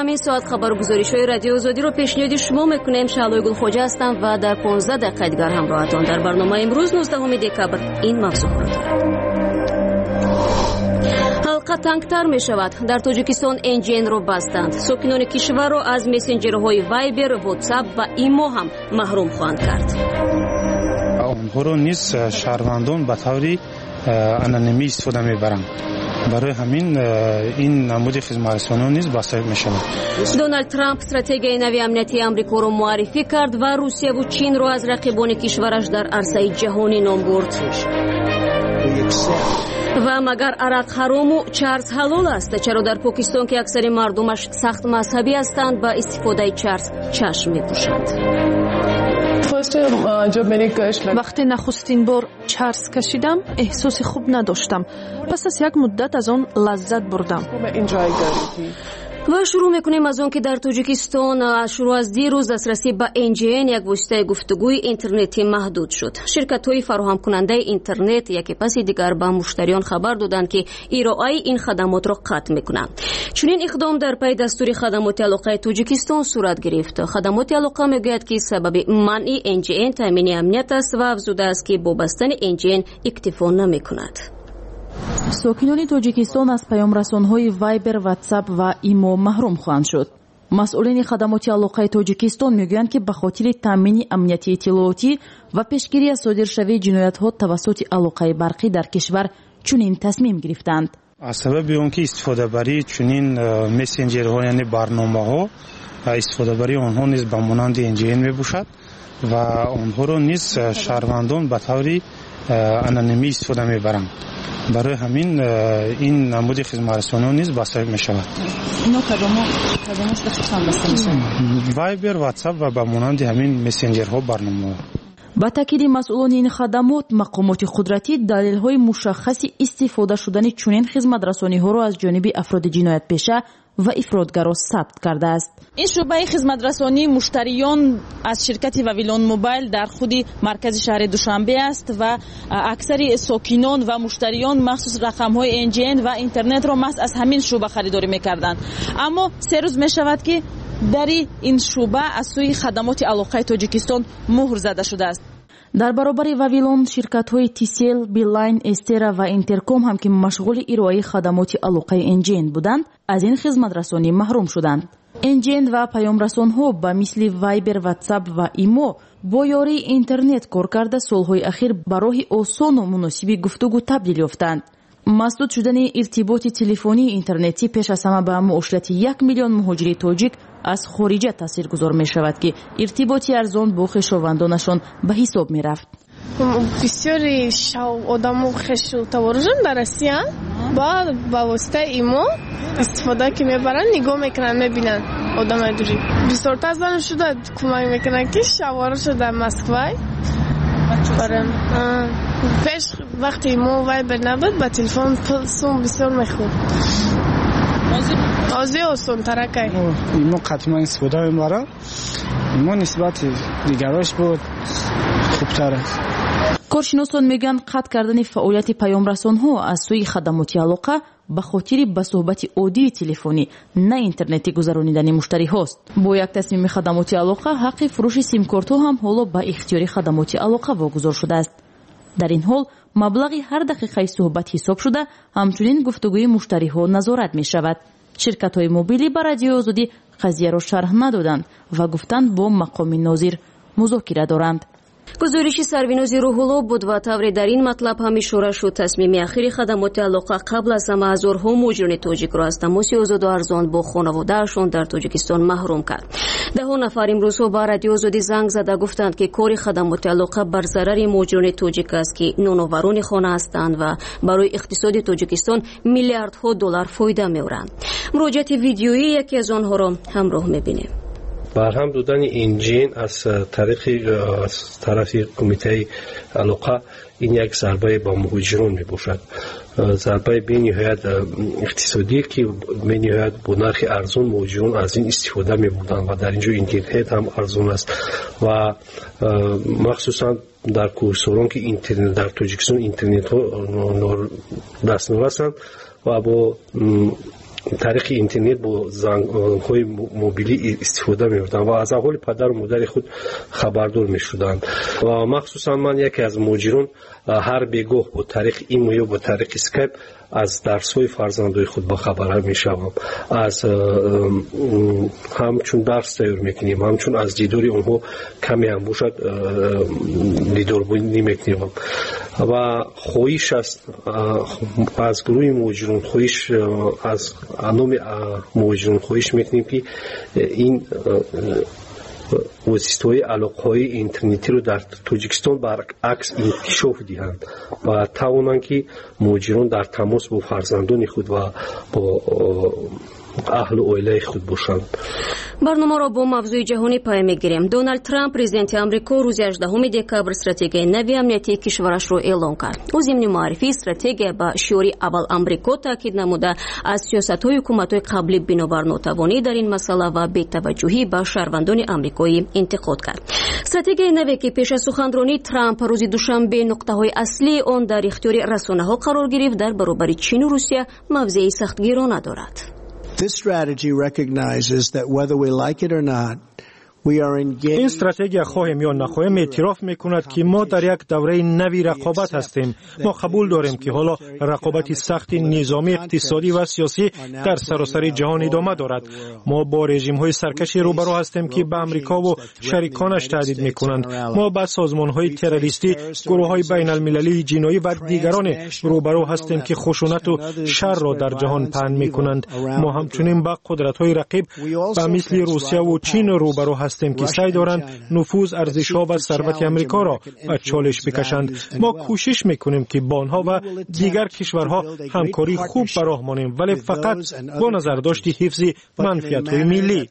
همین ساعت خبرگزاری‌های رادیو آزادی رو پیشنهاد شما میکنیم. شعله گل خوجا هستم و در 15 دقیقه دیگر همراهتان در برنامه امروز 19 دکبر این موضوع رو داریم. حلقه تنگتر می شود. در تاجیکستان NGN رو بستند. ساکنان کشور رو از مسنجرهای وایبر، واتساپ و ایمو هم محروم خواهند کرد. آنها رو نیز شهروندان به طور انونیمی استفاده میبرند. برای همین این نمود خدمترسانی نیز بسته می شود. دونالد ترامپ استراتژی نوی امنیتی آمریکا رو معرفی کرد و روسیه و چین رو از رقیبان کشورش در عرصه جهانی نام برد. و مگر عرق حرام و چرس حلال است؟ چرا در پاکستان که اکثر مردمش سخت مذهبی هستند با استفاده چرس چشم می‌پوشند؟ وقتی نخستین بار چرس کشیدم احساس خوب نداشتم. پس از یک مدت از آن لذت بردم. و شروع میکنیم از اون که در تاجیکستان شروع از دیروز دسترسی به NGN یک واسطه گفتگوی اینترنتی محدود شد. شرکت‌های فراهم کننده اینترنت یکی پس دیگر به مشتریان خبر دادند که ارائه این خدمات را قطع میکنند. چنین اقدام در پی دستور خدمات علاقه تاجیکستان صورت گرفت. خدمات علاقه میگوید که سبب منع NGN تامین امنیت است و افزوده است که با بستن NGN اکتفا نمیکند. ساکنان تاجیکستان از پیام‌رسان‌های وایبر، واتساپ و ایمو محروم خواهند شد. مسئولین خدمات علاقه تاجیکستان میگویند که به خاطر تامین امنیتی اطلاعاتی و پیشگیری از صادرشوی جنایت‌ها توسط علاقه برقی در کشور چنین تصمیم گرفتند. از سبب آنکه استفاده بری چنین مسنجرها یعنی برنامه‌ها استفاده بری آنها نیز به مانند NGN میباشد و آنها را نیز شهروندان به طور انونیمی استفاده میبرند. برای همین این نمود خدمترسانی نیز بسته می شود. اینا کدامش دقیقاً بسته می شود؟ وایبر، واتساپ و به مانند همین مسنجرها برنامه. با تاکید مسئولان این خدمات مقامات قدرتی دلایل مشخصی استفاده شدن چنین خدمترسانی‌ها را از جانب افراد جنایت پیشه و افرادگرا ثبت کرده است. این شعبه خدمترسانی مشتریان از شرکت واویلون موبایل در خود مرکز شهر دوشنبه است و اکثر ساکنان و مشتریان مخصوص رقم‌های NGN و اینترنت را محض از همین شعبه خریداری می‌کردند. اما 3 روز می‌شود که در این شعبه از سوی خدمات علاقه تاجیکستان مهر زده شده است. در برابر واویلون شرکت‌های تیسل، بیلاین، استرا و اینترکام هم که مشغول ارائه خدمات علاقه NGN بودند از این خدمترسانی محروم شدند. NGN و پیام‌رسان‌ها با مثل وایبر، واتساپ و ایمو با یاری اینترنت کار کرده سالهای اخیر برای آسان و مناسب گفتگو تبدیل یافتند. مسدود شدن ارتباط تلفنی اینترنتی پیش از همه به معاشرت 1 میلیون مهاجر تاجیک از خارج تاثیرگذار می شود که ارتباطی ارزان با خویشاوندانشان به حساب می رفت. بسیاری آدمو خویشاوندان در روسیه با واسطه ایمو استفاده که میبرن نگاه میکنن میبینن آدمای دوری. بسیار زن شده کمک میکنن که شوار شده مسکوی برام. پیش وقتی ایمو وایبر نبود با تلفن پلسون بسیار میخورد. آزی آسان ترکه ایمو قطعا استفاده میبرم. ایمو نسبت دیگرش بود خوبتر است. کارشناسان میگن قطع کردن فعالیت پیام‌رسان‌ها از سوی خدمات علاقه به خاطر به صحبت عادی تلفنی نه اینترنتی گذرانیدن مشتری هاست. با یک تصمیم خدمات علاقه حق فروش سیم کارت هم حالا به اختیار خدمات علاقه واگذار شده است. در این حال مبلغی هر دقیقه صحبت حساب شده همچنین گفتگوی مشتری ها نظارت می شود. شرکت های موبیلی به رادیو آزادی قضیه را شرح ندادند و گفتند با مقام ناظر مذاکره دارند. گزارش سربینازی روح‌الله بود و طوری در این مطلب هم اشاره شد تصمیم اخیر خدمات علاقه قبل از همه هزارها مهاجران تاجیک را از تماس آزاد و ارزان با خانواده‌شان در تاجیکستان محروم کرد. 10 نفر امروز با رادیو آزادی زنگ زده گفتند که کار خدمات علاقه بر ضرر مهاجران تاجیک است که نونآوران خانه هستند و برای اقتصاد تاجیکستان میلیاردها دلار فایده می‌آورند. مراجعه ویدیویی یکی از آنها را همراه می‌بینیم. برهم دادن NGN از طرف کمیته علاقه این یک ضربه با مهاجران می باشد. ضربه به نهایت اقتصادی که به نهایت با نرخ ارزان مهاجران از این استفاده می بردند و در اینجا اینترنت هم ارزان است و مخصوصا در کوهستان که اینترنت در تاجیکستان اینترنت ها دسترس هستند و با طریق اینترنت با زنگ‌های موبیلی استفاده می‌کردند و از احوال پدر و مادر خود خبردار می‌شدند و مخصوصا من یکی از مهاجران هر بگاه با طریق ایمیل یا با طریق اسکایپ از درس‌های فرزندای خود با خبر می‌شوم از همچون درس تیار می‌کنیم همچون از دیداری اونها کمی هم باشد دیدار نمی‌کنیم و خواهش است از گروه مهاجران خواهش از نام مهاجران خواهش می‌کنیم که این وسیله‌های علاقه‌های اینترنتی رو در تاجیکستان برعکس انکشاف دهند و توانند که مهاجران در تماس با فرزندان خود و با اهل و عائله خود باشند. برنامه را با موضوع جهانی پای میگیریم. دونالد ترامپ президент آمریکا روز 18 دکبر استراتژیای نوی امنیتی کشورش رو اعلام کرد. او ضمن معرفی استراتژی با شیوری اول آمریکا تاکید نموده از سیاست‌های حکومت‌های قبلی بنابر ناتوانی در این مسئله و بی‌توجهی به شهروندان آمریکایی انتقاد کرد. استراتژی نوی که پیش از سخنرانی ترامپ روز دوشنبه نقطه‌های اصلی آن در اختیار رسانه‌ها قرار گرفت در برابر چین و روسیه موضع سختگیرانه دارد. This strategy recognizes that whether we like it or not, این استراتژی خواهیم یا نخواهیم اعتراف میکند که ما در یک دوره نوی رقابت هستیم. ما قبول داریم که حالا رقابت سخت نظامی اقتصادی و سیاسی در سراسر جهان ادامه دارد. ما با رژیم های سرکشی روبرو هستیم که به امریکا و شریکانش تهدید میکنند. ما با سازمان های تروریستی، گروه های بین المللی جنایی و دیگران روبرو هستیم که خشونت و شر را در جهان پهن میکنند. ما همچنین با قدرت های رقیب و مثل روسیه و چین روبرو هستیم که سعی دارند نفوذ ارزش‌ها و ثروت آمریکا را به چالش بکشند. ما کوشش میکنیم که با آنها و دیگر کشورها همکاری خوب به راه مانیم، ولی فقط با نظرداشت حفظ منفعت‌های ملی.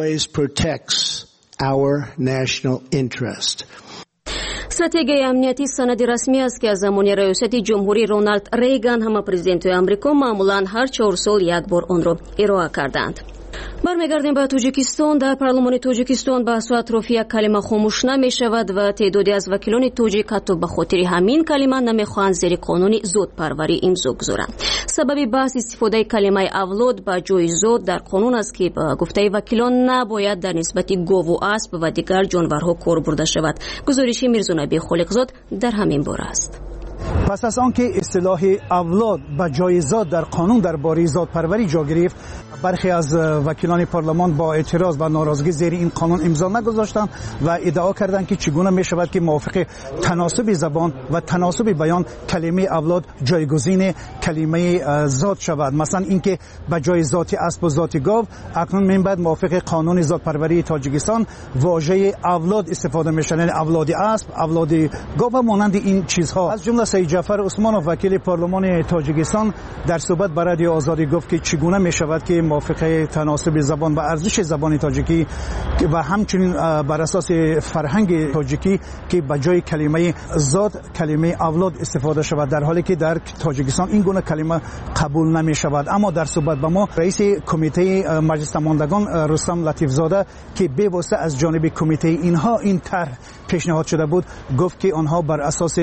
استراتژی امنیتی سند رسمی است که از زمان ریاست جمهوری رونالد ریگان همه پرزیدنت آمریکا معمولاً هر 4 سال یک بار آن را ارائه کردند. برمیگردیم به تاجیکستان. در پارلمان تاجیکستان بحث و اطراف یک کلمه خاموش نمی شود و تعدادی از وکیلان تاجیک حتی به خاطر همین کلمه نمیخواهند زیر قانون زادپروری امضا گذارند. سبب بحث استفاده کلمه اولاد به جای زاد در قانون است که به گفته وکیلان نباید در نسبت گاو و اسب و دیگر جانورها کار برده شود. گزارش میرزا نبی خالقزاد در همین باره است. پس از آنکه اصطلاح اولاد به جای زاد در قانون درباره زادپروری جا گرفت، برخی از وکیلان پارلمان با اعتراض و ناراضگی زیر این قانون امضا نگذاشتند و ادعا کردند که چگونه می شود که موافق تناسب زبان و تناسب بیان کلمه اولاد جایگزین کلمه زاد شود. مثلا اینکه به جای ذات اسب و ذات گاو اکنون من بعد موافق قانون زادپروری تاجیکستان واژه اولاد استفاده میشه، یعنی اولاد اسب، اولاد گاو و مانند این چیزها. از جمله سید جعفر عثمانوف وکیل پارلمان تاجیکستان در صحبت با رادیو آزادی گفت که چگونه می شود که موافق تناسب زبان و ارزش زبان تاجیکی و همچنین بر اساس فرهنگ تاجیکی که به جای کلمه زاد کلمه اولاد استفاده شود، در حالی که در تاجیکستان این گونه کلمه قبول نمی شود. اما در صحبت با ما رئیس کمیته مجلس نمایندگان رستم لطیف زاده که به واسطه از جانب کمیته اینها این طرح پیشنهاد شده بود، گفت که آنها بر اساس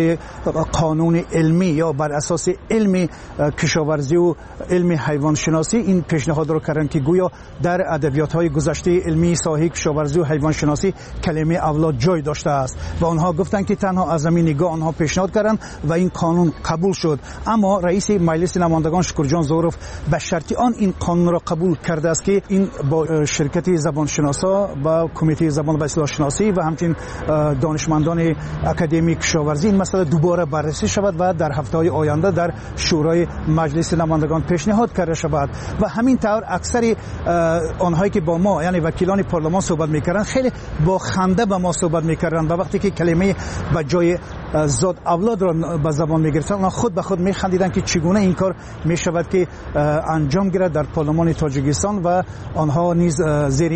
قانون علمی یا بر اساس علم کشاورزی و علم حیوان شناسی این پیشنهاد رو کردن که گویا در ادبیات‌های گذشته علمی ساحه کشاورزی و حیوان شناسی کلمه اولاد جای داشته است و آنها گفتن که تنها از همین نگاه آنها پیشنهاد کردن و این قانون قبول شد. اما رئیس مجلس نمایندگان شکرجان ظهروف به شرط آن این قانون را قبول کرده است که این با شرکت زبانشناسا با کمیته زبان و اصطلاح شناسی و همچنین دانشمندان اکادمی کشاورزی این مسئله دوباره بررسی شود و در هفته‌های آینده در شورای مجلس نمایندگان پیشنهاد کرده شود. و همین طور اکثر آنهایی که با ما یعنی وکیلان پارلمان صحبت میکردن خیلی با خنده با ما صحبت میکردن و وقتی که کلمه به جای زاد اولاد را به زبان میگرفتن خود به خود میخندیدن که چگونه این کار میشود که انجام گیرد در پارلمان تاجیکستان و آنها نیز زیر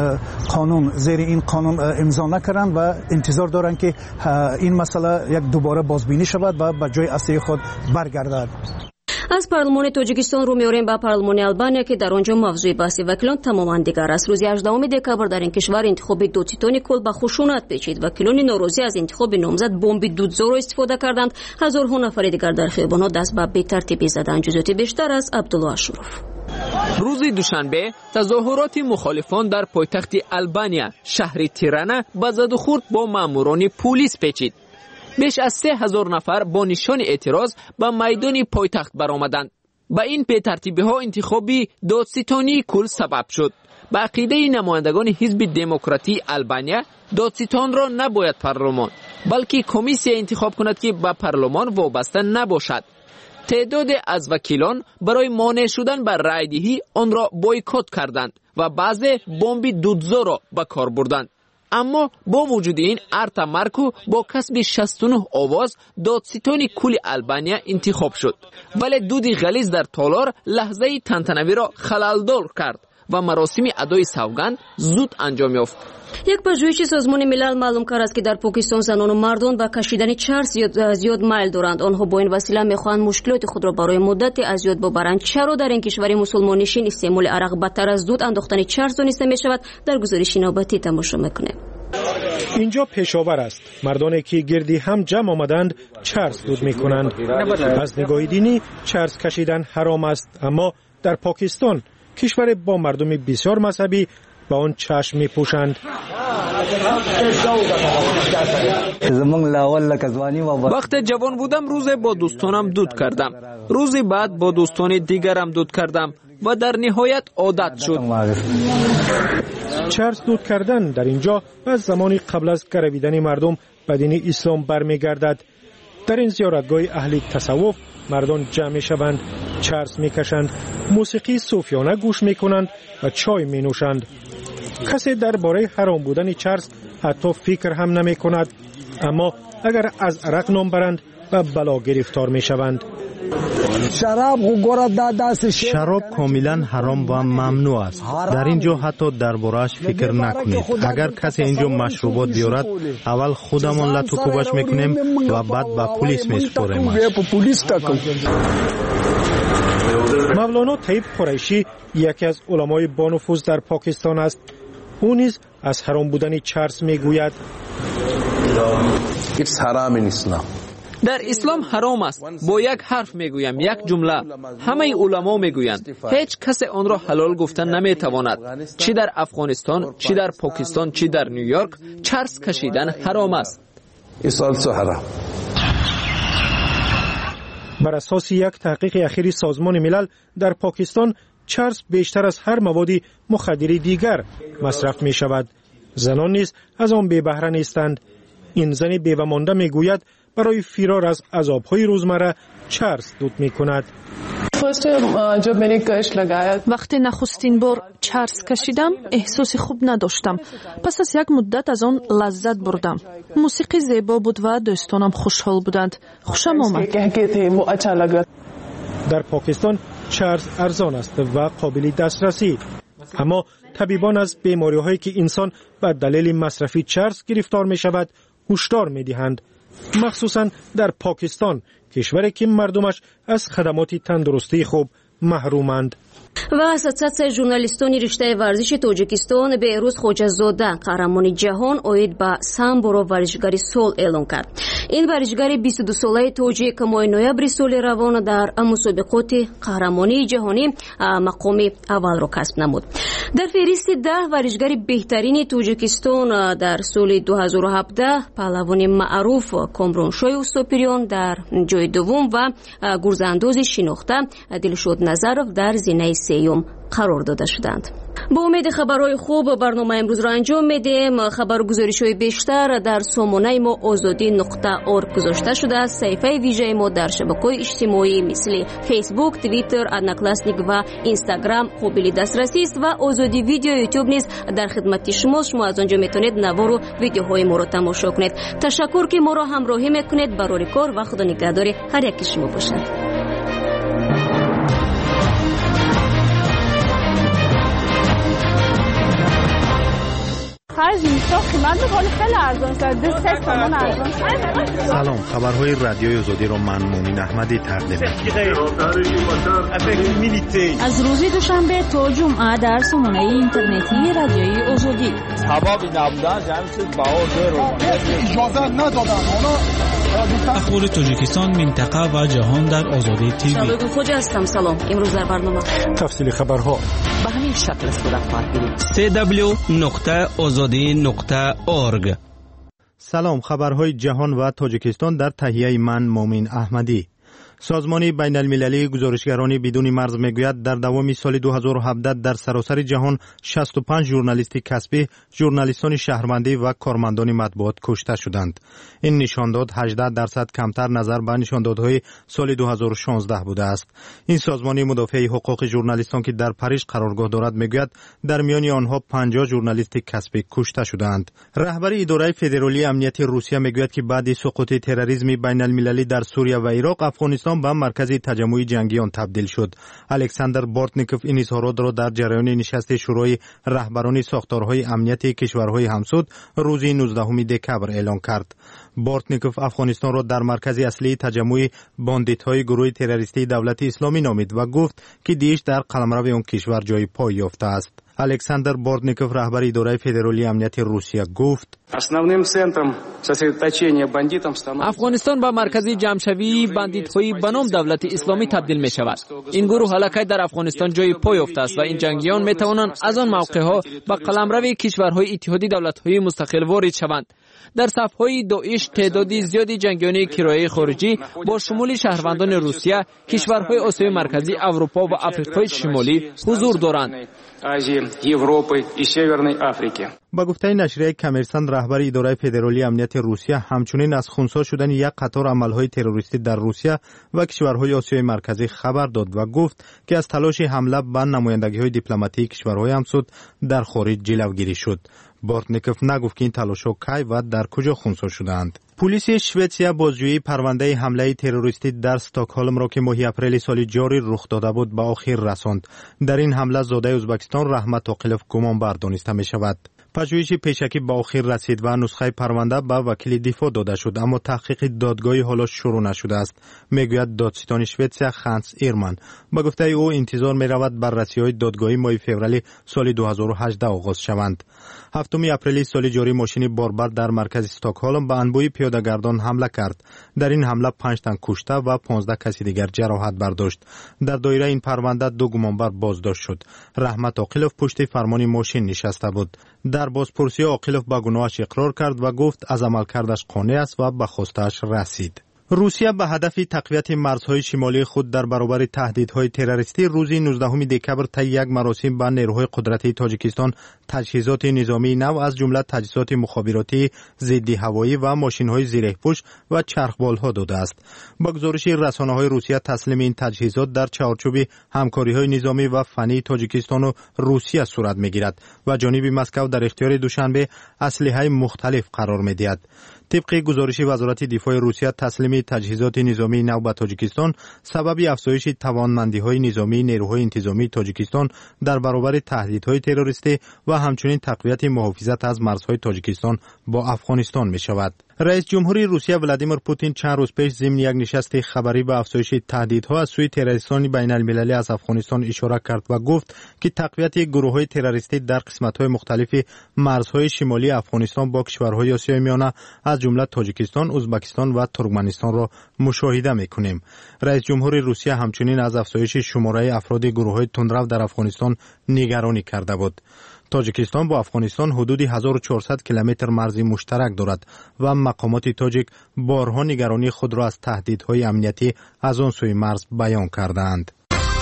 این قانون امضا نکردند و انتظار دارند که این مسئله یک دوباره بازبینی شود و به جای اصلی خود برگردد. از پارلمان تاجیکستان رو میاریم به پارلمان آلبانیا که در آنجا موضوع بحث وکیلان تماما دیگر است. روز 18 دکبر در این کشور انتخاب دو تیتان کل به خشونت پیچید. وکیلان ناراضی از انتخاب نامزد بمب دودزا استفاده کردند. هزارها نفر دیگر در خیابان‌ها دست به بی‌ترتیبی زدند. جزئیات بیشتر از عبدالله اشرف. روز دوشنبه تظاهرات مخالفان در پایتخت آلبانیا شهر تیرانا به زد و خورد با ماموران پلیس پیچید. بیش از 3000 نفر با نشان اعتراض به میدان پایتخت برآمدند. با این بی‌ترتیبی ها انتخابی دادستانی کل سبب شد. به عقیده نمایندگان حزب دموکراتی آلبانیا، دادستان را نباید پارلمان بلکه کمیسیون انتخاب کند که به پارلمان وابسته نباشد. تعداد از وکیلان برای مانع شدن بر رایدهی آن را بایکوت کردند و بعضی بمب دودزا را به کار بردند. اما با وجود این ارتا مارکو با کسب 69 آواز دادستان کل آلبانیا انتخاب شد، ولی دود غلیظ در تالار لحظه تنتنوی را خللدار کرد و مراسم ادای سوگند زود انجام یافت. یک پژوهش سازمان ملل معلوم کرد است که در پاکستان زنان و مردان به کشیدن چرس زیاد میل دارند. آنها با این وسیله میخواهند مشکلات خود را برای مدت زیاد ببرند. چرا در این کشور مسلمان نشین استعمال عرق بدتر از دود انداختن چرس دانسته می شود؟ در گزارش نوبتی تماشا میکنیم. اینجا پشاور است. مردانی که گردی هم جمع آمدند چرس دود میکنند. از نگاه دینی چرس کشیدن حرام است، اما در پاکستان کشور با مردم بسیار مذهبی با آن چشم میپوشند. وقت جوان بودم روز با دوستانم دود کردم، روز بعد با دوستان دیگرم دود کردم و در نهایت عادت شد. چرس دود کردن در اینجا از زمانی قبل از گرویدن مردم به دین اسلام برمیگردد. در این زیارتگاه اهل تصوف مردان جمع شوند، چرس میکشند، موسیقی صوفیانه گوش میکنند و چای مینوشند. کسی درباره حرام بودن چرس حتی فکر هم نمی کند، اما اگر از عرق نام برند و بلا گرفتار می شوند. شراب کاملا حرام و ممنوع است. در اینجا حتی درباره‌اش فکر نکنید. اگر کسی اینجا مشروبات بیارد اول خودمان لطوکوبش میکنیم و بعد به پلیس میسپاریم. مولانا طیب قریشی یکی از علمای بانفوذ در پاکستان است. او نیز از حرام بودن چرس میگوید. در اسلام حرام است. با یک حرف میگویم، یک جمله. همه علما میگویند هیچ کسی آن را حلال گفتن نمیتواند. چی در افغانستان، چی در پاکستان، چی در نیویورک، چرس کشیدن حرام است. بر اساس یک تحقیق اخیر سازمان ملل در پاکستان چرس بیشتر از هر مواد مخدر دیگر مصرف می شود. زنان نیز از آن بی بهره نیستند. این زن بیوه‌مانده می گوید برای فرار از عذاب‌های روزمره چرس دود می کند. وقتی نخستین بار چرس کشیدم احساس خوب نداشتم. پس از یک مدت از آن لذت بردم. موسیقی زیبا بود و دوستانم خوشحال بودند. خوشم آمد. در پاکستان چرس ارزان است و قابل دسترسی، اما طبیبان از بیماری‌هایی که انسان به دلیل مصرف چرس گرفتار می شود هشدار می دهند، مخصوصا در پاکستان، کشوری که مردمش از خدمات تندرستی خوب محرومند. و اساتید ژورنالیستان رشته ورزش تاجیکستان بهروز خوجازاده قهرمان جهان اوید به سامبورو ورزشگری سال اعلام کرد. این ورزشگر 22 ساله تاجیک ماه نوامبر سال روان در مسابقات قهرمانی جهانی مقام اول را کسب نمود. در فهرست 10 ورزشگر بهترین تاجیکستان در سال 2017 پهلوان معروف کامرانشوی اوستاپریان در جای دوم و گرزانداز شناخته دلشاد نظرов در زینه سیوم قرار داده شدند. با امید خبرهای خوب برنامه امروز را انجام میدیم. خبر و گزارش‌های بیشتر در سامانه ما azadi.org گذاشته شده است. صفحه ویژه ما در شبکه‌های اجتماعی مثل فیسبوک، توییتر، ادناکلاسنیک و اینستاگرام قابل دسترسی است و آزادی ویدیو یوتیوب نیز در خدمت شماست. شما از آنجا میتونید نوار و ویدیوهای ما را تماشا کنید. تشکر که ما را همراهی میکنید. برای کار و خدا نگهدار هر یک شما باشد. سلام، خبرهای رادیوی آزادی را من مومین احمدی تقدیم می‌کنم. از روز دوشنبه تا جمعه در سامانه اینترنتی رادیوی آزادی. سبب نبودن جمع شد بهار رو اجازه ندادن. حالا اخبار تاجیکستان، منطقه و جهان در آزادی تیوی. شادو خوجا هستم. سلام. امروز در برنامه تفصیل خبرها به همین شکل صورت خواهد گرفت. www.azadi.org. سلام، خبرهای جهان و تاجیکستان در تهیه من مومن احمدی. سازمان بین المللی گزارشگران بدون مرز میگوید در دوام سال 2017 در سراسر جهان 65 ژورنالیست کسبی، ژورنالیستان شهروندی و کارمندان مطبوعات کشته شدند. این نشانداد 18% کمتر نظر به نشاندادهای سال 2016 بوده است. این سازمان مدافع حقوق ژورنالیستان که در پاریس قرارگاه دارد میگوید در میان آنها 50 ژورنالیست کسبی کشته شدند. رهبر اداره فدرالی امنیت روسیه میگوید که بعد سقوط تروریسم بین المللی در سوریه و عراق، افغانستان به مرکز تجمع جنگیان تبدیل شد. الکساندر بورتنیکوف این اظهارات را در جریان نشست شورای رهبران ساختارهای امنیتی کشورهای همسود روز 19 دکبر اعلام کرد. بورتنیکوف افغانستان را در مرکز اصلی تجمع باندیت‌های گروه تروریستی دولت اسلامی نامید و گفت که دیش در قلمرو آن کشور جای پای یافته است. الکساندر بورتنیکوف رهبر اداره فدرالی امنیت روسیه گفت افغانستان به مرکزی جمع‌شوی بندیت‌های به نام دولت اسلامی تبدیل می شود. این گروه حلقه در افغانستان جای پای یافته است و این جنگیان می توانند از آن موقع‌ها به قلمرو کشورهای اتحادی دولت‌های مستقل وارد شوند. در صف‌های داعش تعدادی زیادی جنگیان کرایه خارجی با شمول شهروندان روسیه، کشورهای آسیای مرکزی، اروپا و آفریقای شمالی حضور دارند. با گفته نشریه کمرسن، رهبر اداره فدرالی امنیت روسیه همچنین از خنثی شدن یک قطار عملهای تروریستی در روسیه و کشورهای آسیای مرکزی خبر داد و گفت که از تلاش حمله به نمایندگی‌های دیپلماتیک کشورهای همسود در خارج جلوگیری شد. بورتنیکوف نگفت که این تلاش‌ها کی و در کجا خنثی شدند. پلیس شوئدیا بازجویی پرونده حمله تروریستی در استکهلم را که ماه اپریل سال جاری رخ داده بود به آخر رساند. در این حمله زاده ازبکستان رحمت عاقلوف گمانبر دانسته می شود. پژوهش پیشکی به آخر رسید و نسخه پرونده به وکیل دفاع داده شد، اما تحقیق دادگاهی حالا شروع نشده است، میگوید دادستان شوئدیا خانس ایرمن. با گفته او انتظار می رود بررسی‌های دادگاهی ماه فوریه سال 2018 آغاز شوند. 7 اپریل سال جاری ماشین باربر در مرکز استکهلم به انبوه پیاده‌گردان حمله کرد. در این حمله 5 تن کشته و 15 کسی دیگر جراحت برداشت. در دایره این پرونده 2 گمانبر بازداشت شد. رحمت عاقلوف پشت فرمان ماشین نشسته بود. در بازپرسی عاقلوف به گناهش اقرار کرد و گفت از عملکردش قانع است و به خواستش رسید. روسیه به هدف تقویت مرزهای شمالی خود در برابر تهدیدهای تروریستی روز 19 دکبر طی یک مراسم به نیروهای قدرتی تاجیکستان تجهیزات نظامی نو از جمله تجهیزات مخابراتی، ضد هوایی و ماشین‌های زیره‌پوش و چرخبال‌ها داده است. با گزارش رسانه‌های روسیه تسلیم این تجهیزات در چارچوب همکاری‌های نظامی و فنی تاجیکستان و روسیه صورت می‌گیرد و جانب مسکو در اختیار دوشنبه اسلحه مختلف قرار می‌دهد. طبق گزارش وزارت دفاع روسیه تسلیم تجهیزات نظامی نو به تاجیکستان سبب افزایش توانمندی‌های نظامی نیروهای انتظامی تاجیکستان در برابر تهدیدهای تروریستی و همچنین تقویت محافظت از مرزهای تاجیکستان با افغانستان می‌شود. رئیس جمهوری روسیه ولادیمیر پوتین چند روز پیش ضمن یک نشست خبری به افزایش تهدیدها از سوی تروریستان بین المللی از افغانستان اشاره کرد و گفت که تقویت گروه‌های تروریستی در قسمت‌های مختلف مرزهای شمالی افغانستان با کشورهای آسیای میانه از جمله تاجیکستان، ازبکستان و ترکمنستان را مشاهده می‌کنیم. رئیس جمهوری روسیه همچنین از افزایش شماره افراد گروه‌های تندرو در افغانستان نگرانی کرده بود. تاجیکستان با افغانستان حدود 1400 کیلومتر مرزی مشترک دارد و مقامات تاجیک بارها نگرانی خود را از تهدیدهای امنیتی از آن سوی مرز بیان کردند.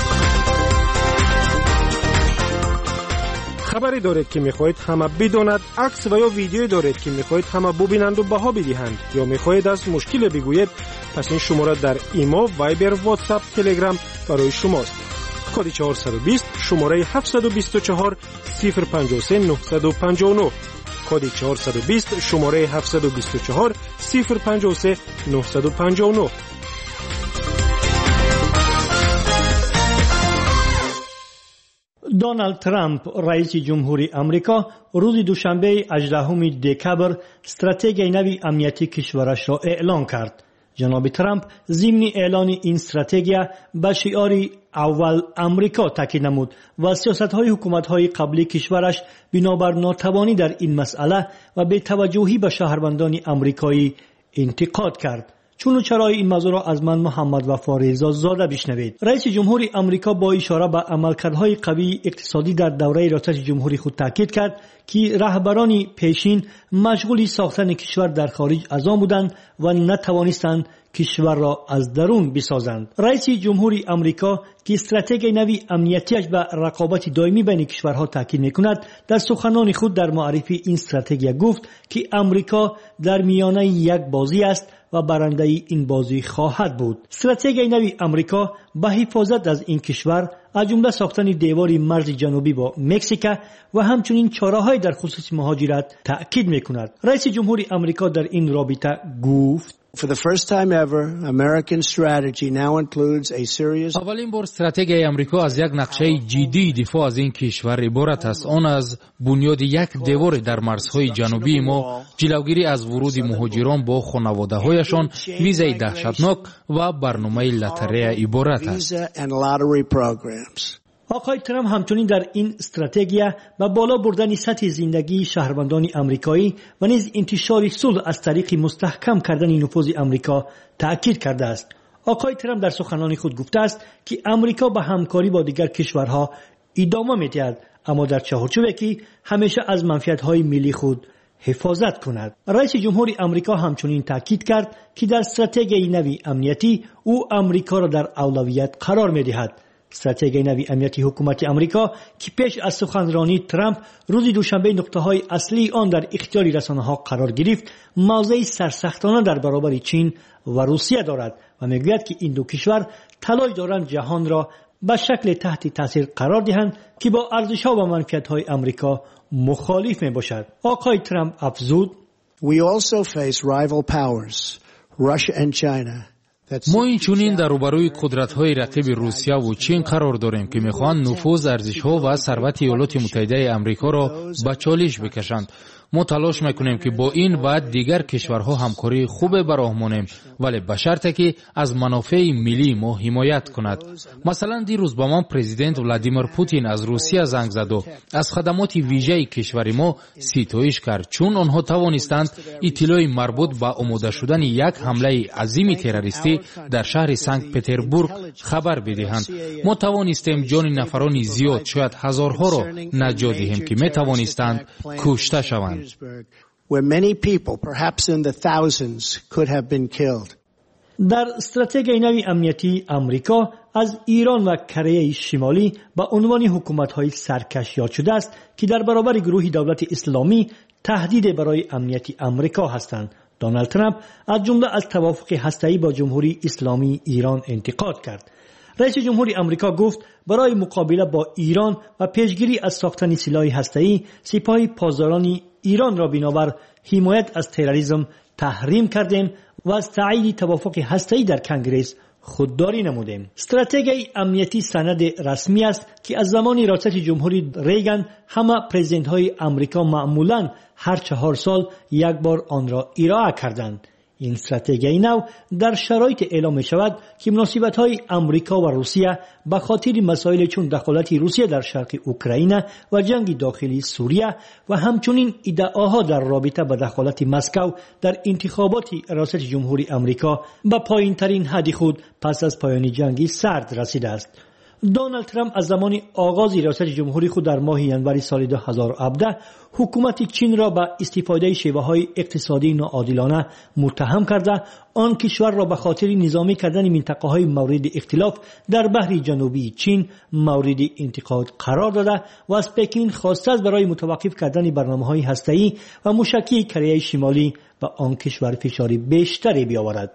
خبری دارید که میخواهید همه بداند، عکس و یا ویدیویی دارید که میخواهید همه ببینند و بها بدهند، یا میخواهید از مشکل بگویید، پس این شماره در ایمو، وایبر، واتساپ، تلگرام برای شماست. کد 420 شماره 724 053 959. کد 420 شماره 724 053 959. دونالد ترامپ رئیس جمهوری آمریکا روز دوشنبه 18 دکبر استراتژی نوی امنیتی کشورش را اعلان کرد. جناب ترامپ ضمن اعلان این استراتژی به شعار اول آمریکا تاکید نمود و سیاست‌های حکومت‌های قبلی کشورش بنابر ناتوانی در این مسئله و به توجهی به شهروندان آمریکایی انتقاد کرد. چون چرای این موضوع را از من محمد وفا رضا زاده بشنوید. رئیس جمهوری آمریکا با اشاره به عملکردهای قوی اقتصادی در دوره ریاست جمهوری خود تاکید کرد که رهبران پیشین مشغول ساختن کشور در خارج از آن بودند و نتوانستند کشور را از درون بسازند. رئیس جمهوری آمریکا که استراتژی نوی امنیتیش به رقابت دائمی بین کشورها تاکید می‌کند، در سخنان خود در معرفی این استراتژی گفت که آمریکا در میانه یک بازی است و برنده این بازی خواهد بود. استراتژی نوی آمریکا به حفاظت از این کشور از جمله ساختن دیوار مرز جنوبی با مکزیک و همچنین چاره‌های در خصوص مهاجرت تاکید می‌کند. رئیس جمهوری آمریکا در این رابطه گفت: اولین بار استراتژی آمریکا از یک نقشه جدی دفاع از این کشور عبارت است. آن از بنیاد یک دیوار در مرزهای جنوبی ما، جلوگیری از ورود مهاجران با خانواده‌هایشان، ویزای دهشتناک و برنامه لاتاری عبارت است. آقای ترامپ همچنین در این استراتژی به بالا بردن سطح زندگی شهروندان آمریکایی و نیز انتشار صلح از طریق مستحکم کردن نفوذ آمریکا تاکید کرده است. آقای ترامپ در سخنان خود گفته است که آمریکا به همکاری با دیگر کشورها ادامه می‌دهد، اما در چارچوبی که همیشه از منفعت‌های ملی خود حفاظت کند. رئیس جمهوری آمریکا همچنین تاکید کرد که در استراتژی نوی امنیتی او آمریکا را در اولویت قرار می‌دهد. استراتژی نوی امنیتی حکومت آمریکا که پیش از سخنرانی ترامپ روز دوشنبه نقطه‌های اصلی آن در اختیار رسانه‌ها قرار گرفت، موضع سرسختانه در برابر چین و روسیه دارد و میگوید که این دو کشور تلاش دارند جهان را به شکل تحت تاثیر قرار دهند که با ارزش‌ها و منفعت‌های آمریکا مخالف میباشد. آقای ترامپ افزود: We also face rival powers, Russia and China. ما اینچنین در روبروی قدرت‌های رقیب روسیه و چین قرار داریم که می‌خواهند نفوذ، ارزش‌ها و ثروت ایالات متحده آمریکا را به چالش بکشند. ما تلاش میکنیم که با این و دیگر کشورها همکاری خوب براهمانیم، ولی به شرطی که از منافع ملی ما حمایت کند. مثلا دیروز با من پرزیدنت ولادیمیر پوتین از روسیه زنگ زد و از خدمات ویژه کشور ما ستایش کرد، چون آنها توانستند اطلاع مربوط به آماده شدن یک حمله عظیم تروریستی در شهر سنت پترزبورگ خبر بدهند. ما توانستیم جان نفران زیاد، شاید هزارها را نجات دهیم که می توانستند کشته شوند. Where many people, perhaps in the thousands, could have been killed. در استراتژی نوی امنیتی آمریکا از ایران و کره شمالی به عنوان حکومت‌های سرکش یاد شده است که در برابر گروه دولت اسلامی تهدید برای امنیت آمریکا هستند. دونالد ترامپ از جمله از توافق هسته‌ای با جمهوری اسلامی ایران انتقاد کرد. رئیس جمهوری آمریکا گفت برای مقابله با ایران و پیشگیری از ساختن سلاح هسته‌ای، سپاه پاسداران ایران را بنابر حمایت از تروریسم تحریم کردیم و از تایید توافق هسته‌ای در کنگره خودداری نمودیم. استراتژی امنیتی سند رسمی است که از زمان ریاست جمهوری ریگن همه پرزیدنت‌های آمریکا معمولاً هر 4 سال یک بار آن را ارائه کردند. این استراتژی نو در شرایط اعلام می شود که مناسبت‌های آمریکا و روسیه به خاطر مسائل چون دخالت روسیه در شرق اوکراین و جنگ داخلی سوریه و همچنین ادعاها در رابطه با دخالت مسکو در انتخابات ریاست جمهوری آمریکا به پایین‌ترین حد خود پس از پایان جنگ سرد رسیده است. دونالد ترامپ از زمان آغاز ریاست جمهوری خود در ماه ژانویه سال 2017 حکومت چین را به استفاده شیوه‌های اقتصادی ناعادلانه متهم کرده، آن کشور را به خاطر نظامی کردن منطقه‌های مورد اختلاف در بحر جنوبی چین مورد انتقاد قرار داده و از پکین خواسته است برای متوقف کردن برنامه‌های هسته‌ای و موشکی کره شمالی به آن کشور فشار بیشتری بیاورد.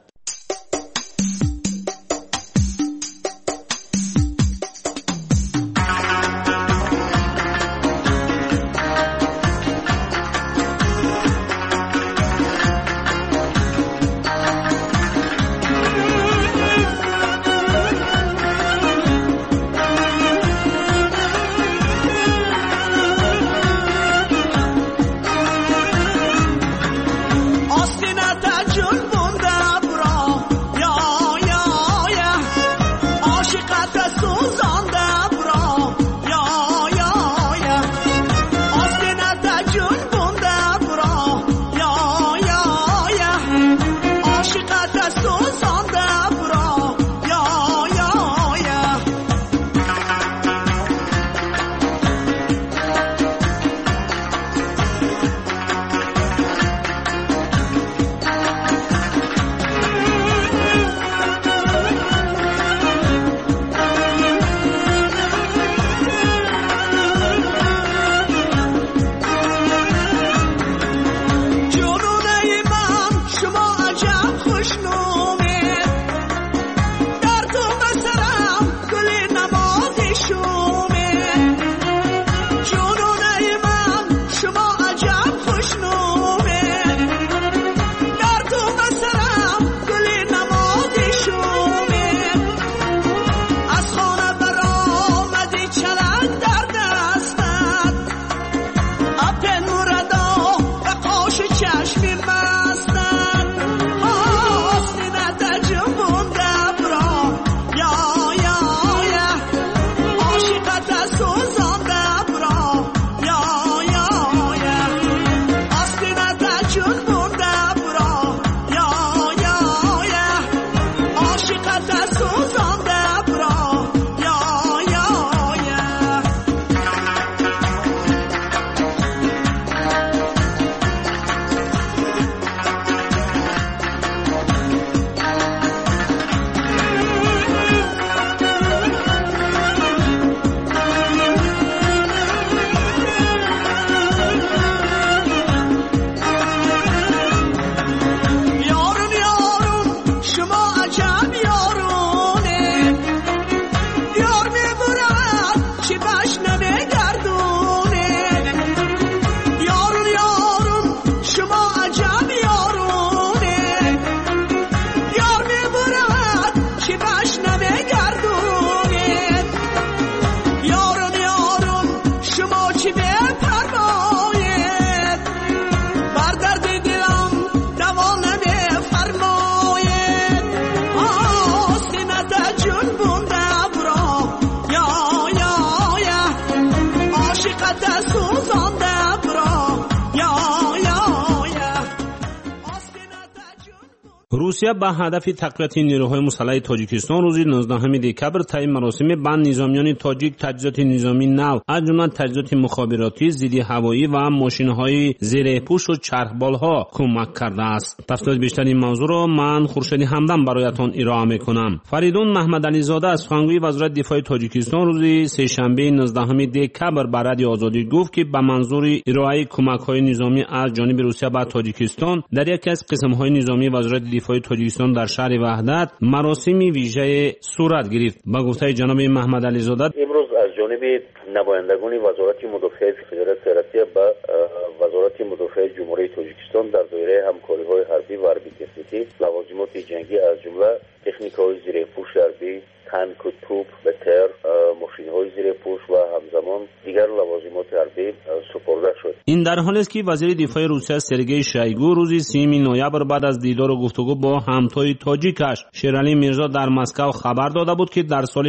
روسیه به هدف تقویت نیروهای مسلح تاجیکستان روز 19 دکبر طی مراسم به نظامیان تاجیک تجهیزات نظامی نو از جمله تجهیزات مخابراتی، ضد هوایی و ماشین‌های زیر پوش و چرخبال‌ها کمک کرده است. تفصیلات بیشتر این موضوع را من خورشید همدم برایتان ارائه می‌کنم. فریدون محمدعلی زاده از سخنگوی وزارت دفاع تاجیکستان روز سه‌شنبه 19 دکبر به رادیو آزادی گفت که به منظور ارائه کمک‌های نظامی از جانب روسیه به تاجیکستان در یکی از قسم‌های نظامی وزارت دفاع تاجیکستان در شهر وحدت مراسمی ویژه صورت گرفت. با گفته جناب محمدعلی زاده امروز از جانب نمایندگان وزارت مدافع فدراسیون روسیه با وزارت مدافع جمهوری تاجیکستان در دایره همکاری‌های حربی و حربی تکنیکی لوازمات جنگی از جمله تکنیک‌های زیرپوش حربی، تانک و توپ، بتر، ماشین‌های زیرپوش و همزمان دیگر لوازمات حربی سپرده شد. این در حالی است که وزیر دفاع روسیه سرگئی شایگو روز 3 نوامبر بعد از دیدار و گفتگو با همتای تاجیکش شیرعلی میرزا در مسکو خبر داده بود که در سال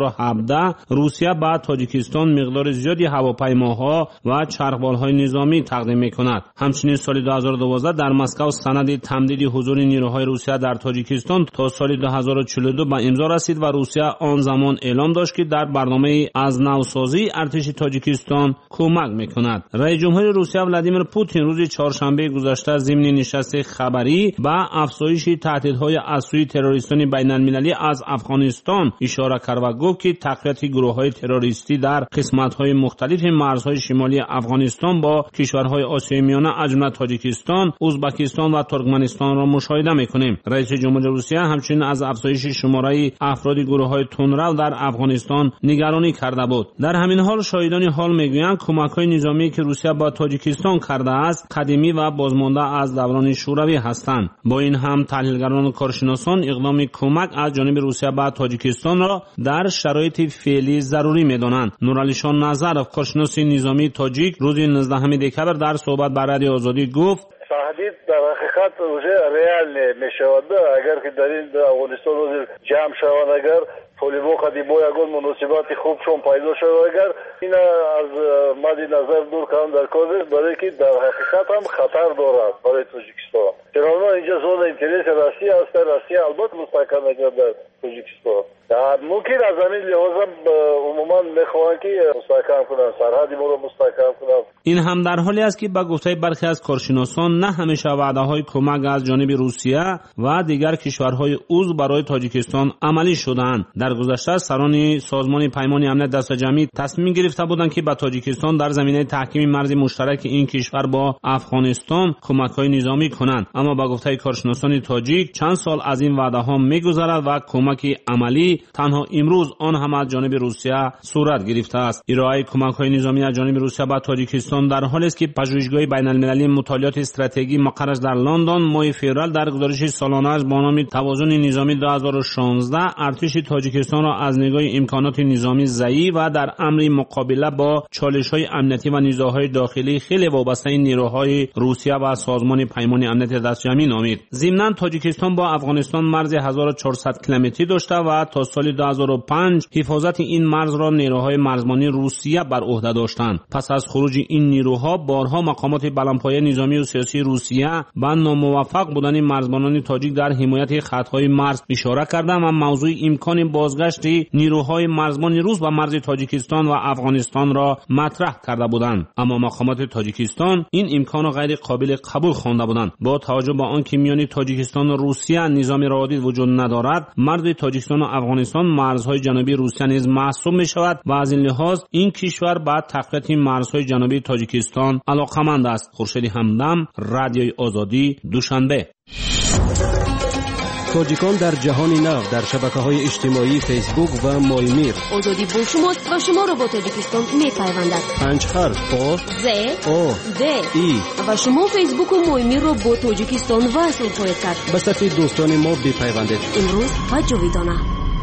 2017 روسیه به تاجیکستان مقدار زیادی هواپیماها و چرخبال‌های نظامی تقدیم می‌کند. همچنین سال 2012 در مسکو سند تمدید حضور نیروهای روسیه در تاجیکستان تا سال 2042 به امضا رسید و روسیه آن زمان اعلام داشت که در برنامه از نوسازی ارتش تاجیکستان کمک می‌کند. رئیس جمهور روسیه ولادیمیر پوتین روز چهارشنبه گذشته ضمن نشست خبری به افزایش تهدیدهای از سوی تروریستان بین‌المللی از افغانستان اشاره کرد و گفت که تقویت گروه‌های تروریستی در قسمت‌های مختلف مرزهای شمالی افغانستان با کشورهای آسیای میانه از جمله تاجیکستان، ازبکستان و ترکمنستان را مشاهده می‌کنیم. رئیس جمهور روسیه همچنین از افزایش شماره افراد گروه‌های تندرو در افغانستان نگرانی کرده بود. در همین حال شاهدان حال میگویند کمک‌های نظامی که روسیه با تاجیکستان کرده است قدیمی و بازمانده از دوران شوروی هستند. با این هم تحلیلگران و کارشناسان اقدام کمک از جانب روسیه به تاجیکستان را در شرایط فعلی ضروری می‌دانند. نورعلی شاه نظرов کارشناس نظامی تاجیک روز 19 دکبر در صحبت با رادیو آزادی گفت تهدید در حقیقت ریال میشود اگر که در این افغانستان جمع شود اگر طالبان قدیما یگان مناسبت خوب چون پیدا شد اگر این از مد نظر دور کردن در کار است برای که در حقیقت هم خطر دارد برای تاجیکستان. چرا اینجا زون اینترس روسیه است. روسیه البته مستحکم نگرد در تاجیکستان. ممکن از همین لحاظ عموما میخواهند که مستحکم کنند سرحدی ما را مستحکم کنند. این هم در حالی است که با گفته برخی از کارشناسان نه همیشه وعده‌های کمک از جانب روسیه و دیگر کشورهای عضو برای تاجیکستان عملی شدند. در گذشته سران سازمان پیمان امنیت دسته‌جمعی تصمیم گرفته بودند که به تاجیکستان در زمینه تحکیم مرز مشترک این کشور با افغانستان کمک‌های نظامی کنند، اما با گفته کارشناسان تاجیک چند سال از این وعده‌ها می‌گذرد و کمک عملی تنها امروز آن هم از جانب روسیه صورت گرفته است. ارائه کمک‌های نظامی از جانب روسیه به تاجیکستان در حالی است که پژوهشگاه بین‌المللی مطالعات استراتژی مقرش در لندن ماه فوریه در گزارش سالانه‌اش با نام توازن نظامی 2016 ارتش تاجیکستان را از نگاه امکانات نظامی ضعیف و در امر مقابله با چالش‌های امنیتی و نزاع‌های داخلی خیلی وابسته این نیروهای روسیه و سازمان پیمان امنیت دسته‌جمعی نامید. ضمناً تاجیکستان با افغانستان مرز 1400 کیلومتری داشته و تا سال 2005 حفاظت این مرز را نیروهای مرزبانی روسیه بر عهده داشتند. پس از خروج این نیروها بارها مقامات بلندپایه نظامی و سیاسی روسیه به ناموفق بودن مرزبانان تاجیک در حمایت خطهای مرز اشاره کردند و موضوع امکان بازگشت نیروهای مرزبان روس به مرز تاجیکستان و افغانستان را مطرح کرده بودند، اما مقامات تاجیکستان این امکان را غیر قابل قبول خوانده بودند. با توجه به آنکه میان تاجیکستان و روسیه نظام رادی وجود ندارد، مرز تاجیکستان و افغانستان مرزهای جنوبی روسیه نیز محسوب می شود و از این لحاظ این کشور به تقویت مرزهای جنوبی تاجیکستان علاقمند است. خورشید همدم، رادیوی آزادی، دوشنبه. تاجیکان در جهان نو در شبکه‌های اجتماعی فیسبوک و مایمیر. آزادی با شماست و شما را با تاجیکستان می‌پیوندد. 5 حرف آ ز او د ای و شما فیسبوک و مایمیر را با تاجیکستان وصل خواهید کرد. به صفحه دوستان ما بپیوندید. امروز و جاویدانه.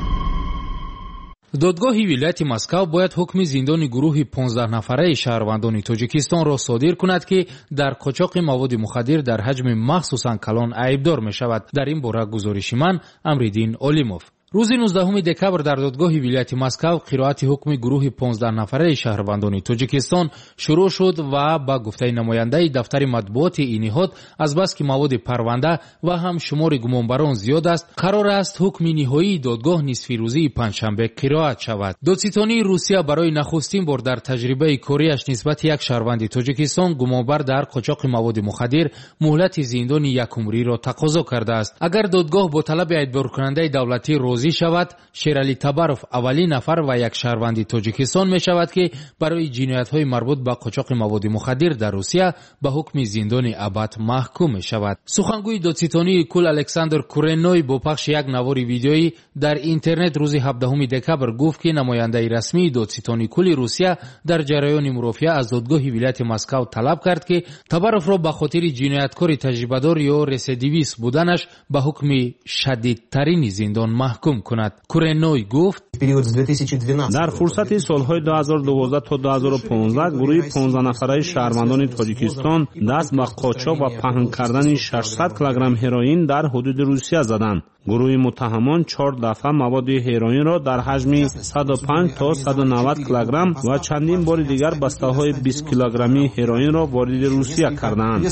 دادگاهی ولایت مسکو باید حکم زندان گروه 15 نفره شهروندان تاجیکستان را صادر کند که در قاچاق مواد مخدر در حجم مخصوصاً کلان عیبدار می شود. در این باره گزارش من امریدین اولیموف. روز 19 دکبر در دادگاه ولایت مسکو قرائت حکم گروه 15 نفره شهروندان تاجیکستان شروع شد و با گفته نماینده دفتر مطبوعات این نهاد از بس که مواد پرونده و هم شمار گمانبران زیاد است، قرار است حکم نهایی دادگاه نصف روزی پنجشنبه قرائت شود. دادستانی روسیه برای نخستین بار در تجربه کاریش نسبت یک شهروند تاجیکستان گمانبر در قاچاق مواد مخدر مهلت زندان 1 عمری را تقاضا کرده است. اگر دادگاه با طلب اعتبار کننده دولتی راضی شود، شیرالی تباروف اولین نفر و یک شهروند تاجیکستان می شود که برای جنایت‌های مربوط به قاچاق مواد مخدر در روسیه به حکم زندان ابد محکوم می شود. سخنگوی دادستانی کل الکساندر کورنوی با پخش یک نوار ویدیویی در اینترنت روز 17 دکبر گفت که نماینده رسمی دادستانی کل روسیه در جریان مرافعه از دادگاه ولایت مسکو طلب کرد که تباروف را به خاطر جنایتکار تجربه‌دار یا رسیدیویست بودنش به حکم شدیدترین زندان محکوم کند. کورنوی گفت در فرصت سالهای 2012 تا 2015 گروه 15 نفره شهروندان تاجیکستان دست به قاچاق و پهن کردن 600 کیلوگرم هروئین در حدود روسیه زدند. گروه متهمان 4 دفعه مواد هروئین را در حجم 105 تا 190 کیلوگرم و چندین بار دیگر بسته‌های 20 کیلوگرمی هروئین را وارد روسیه کردند.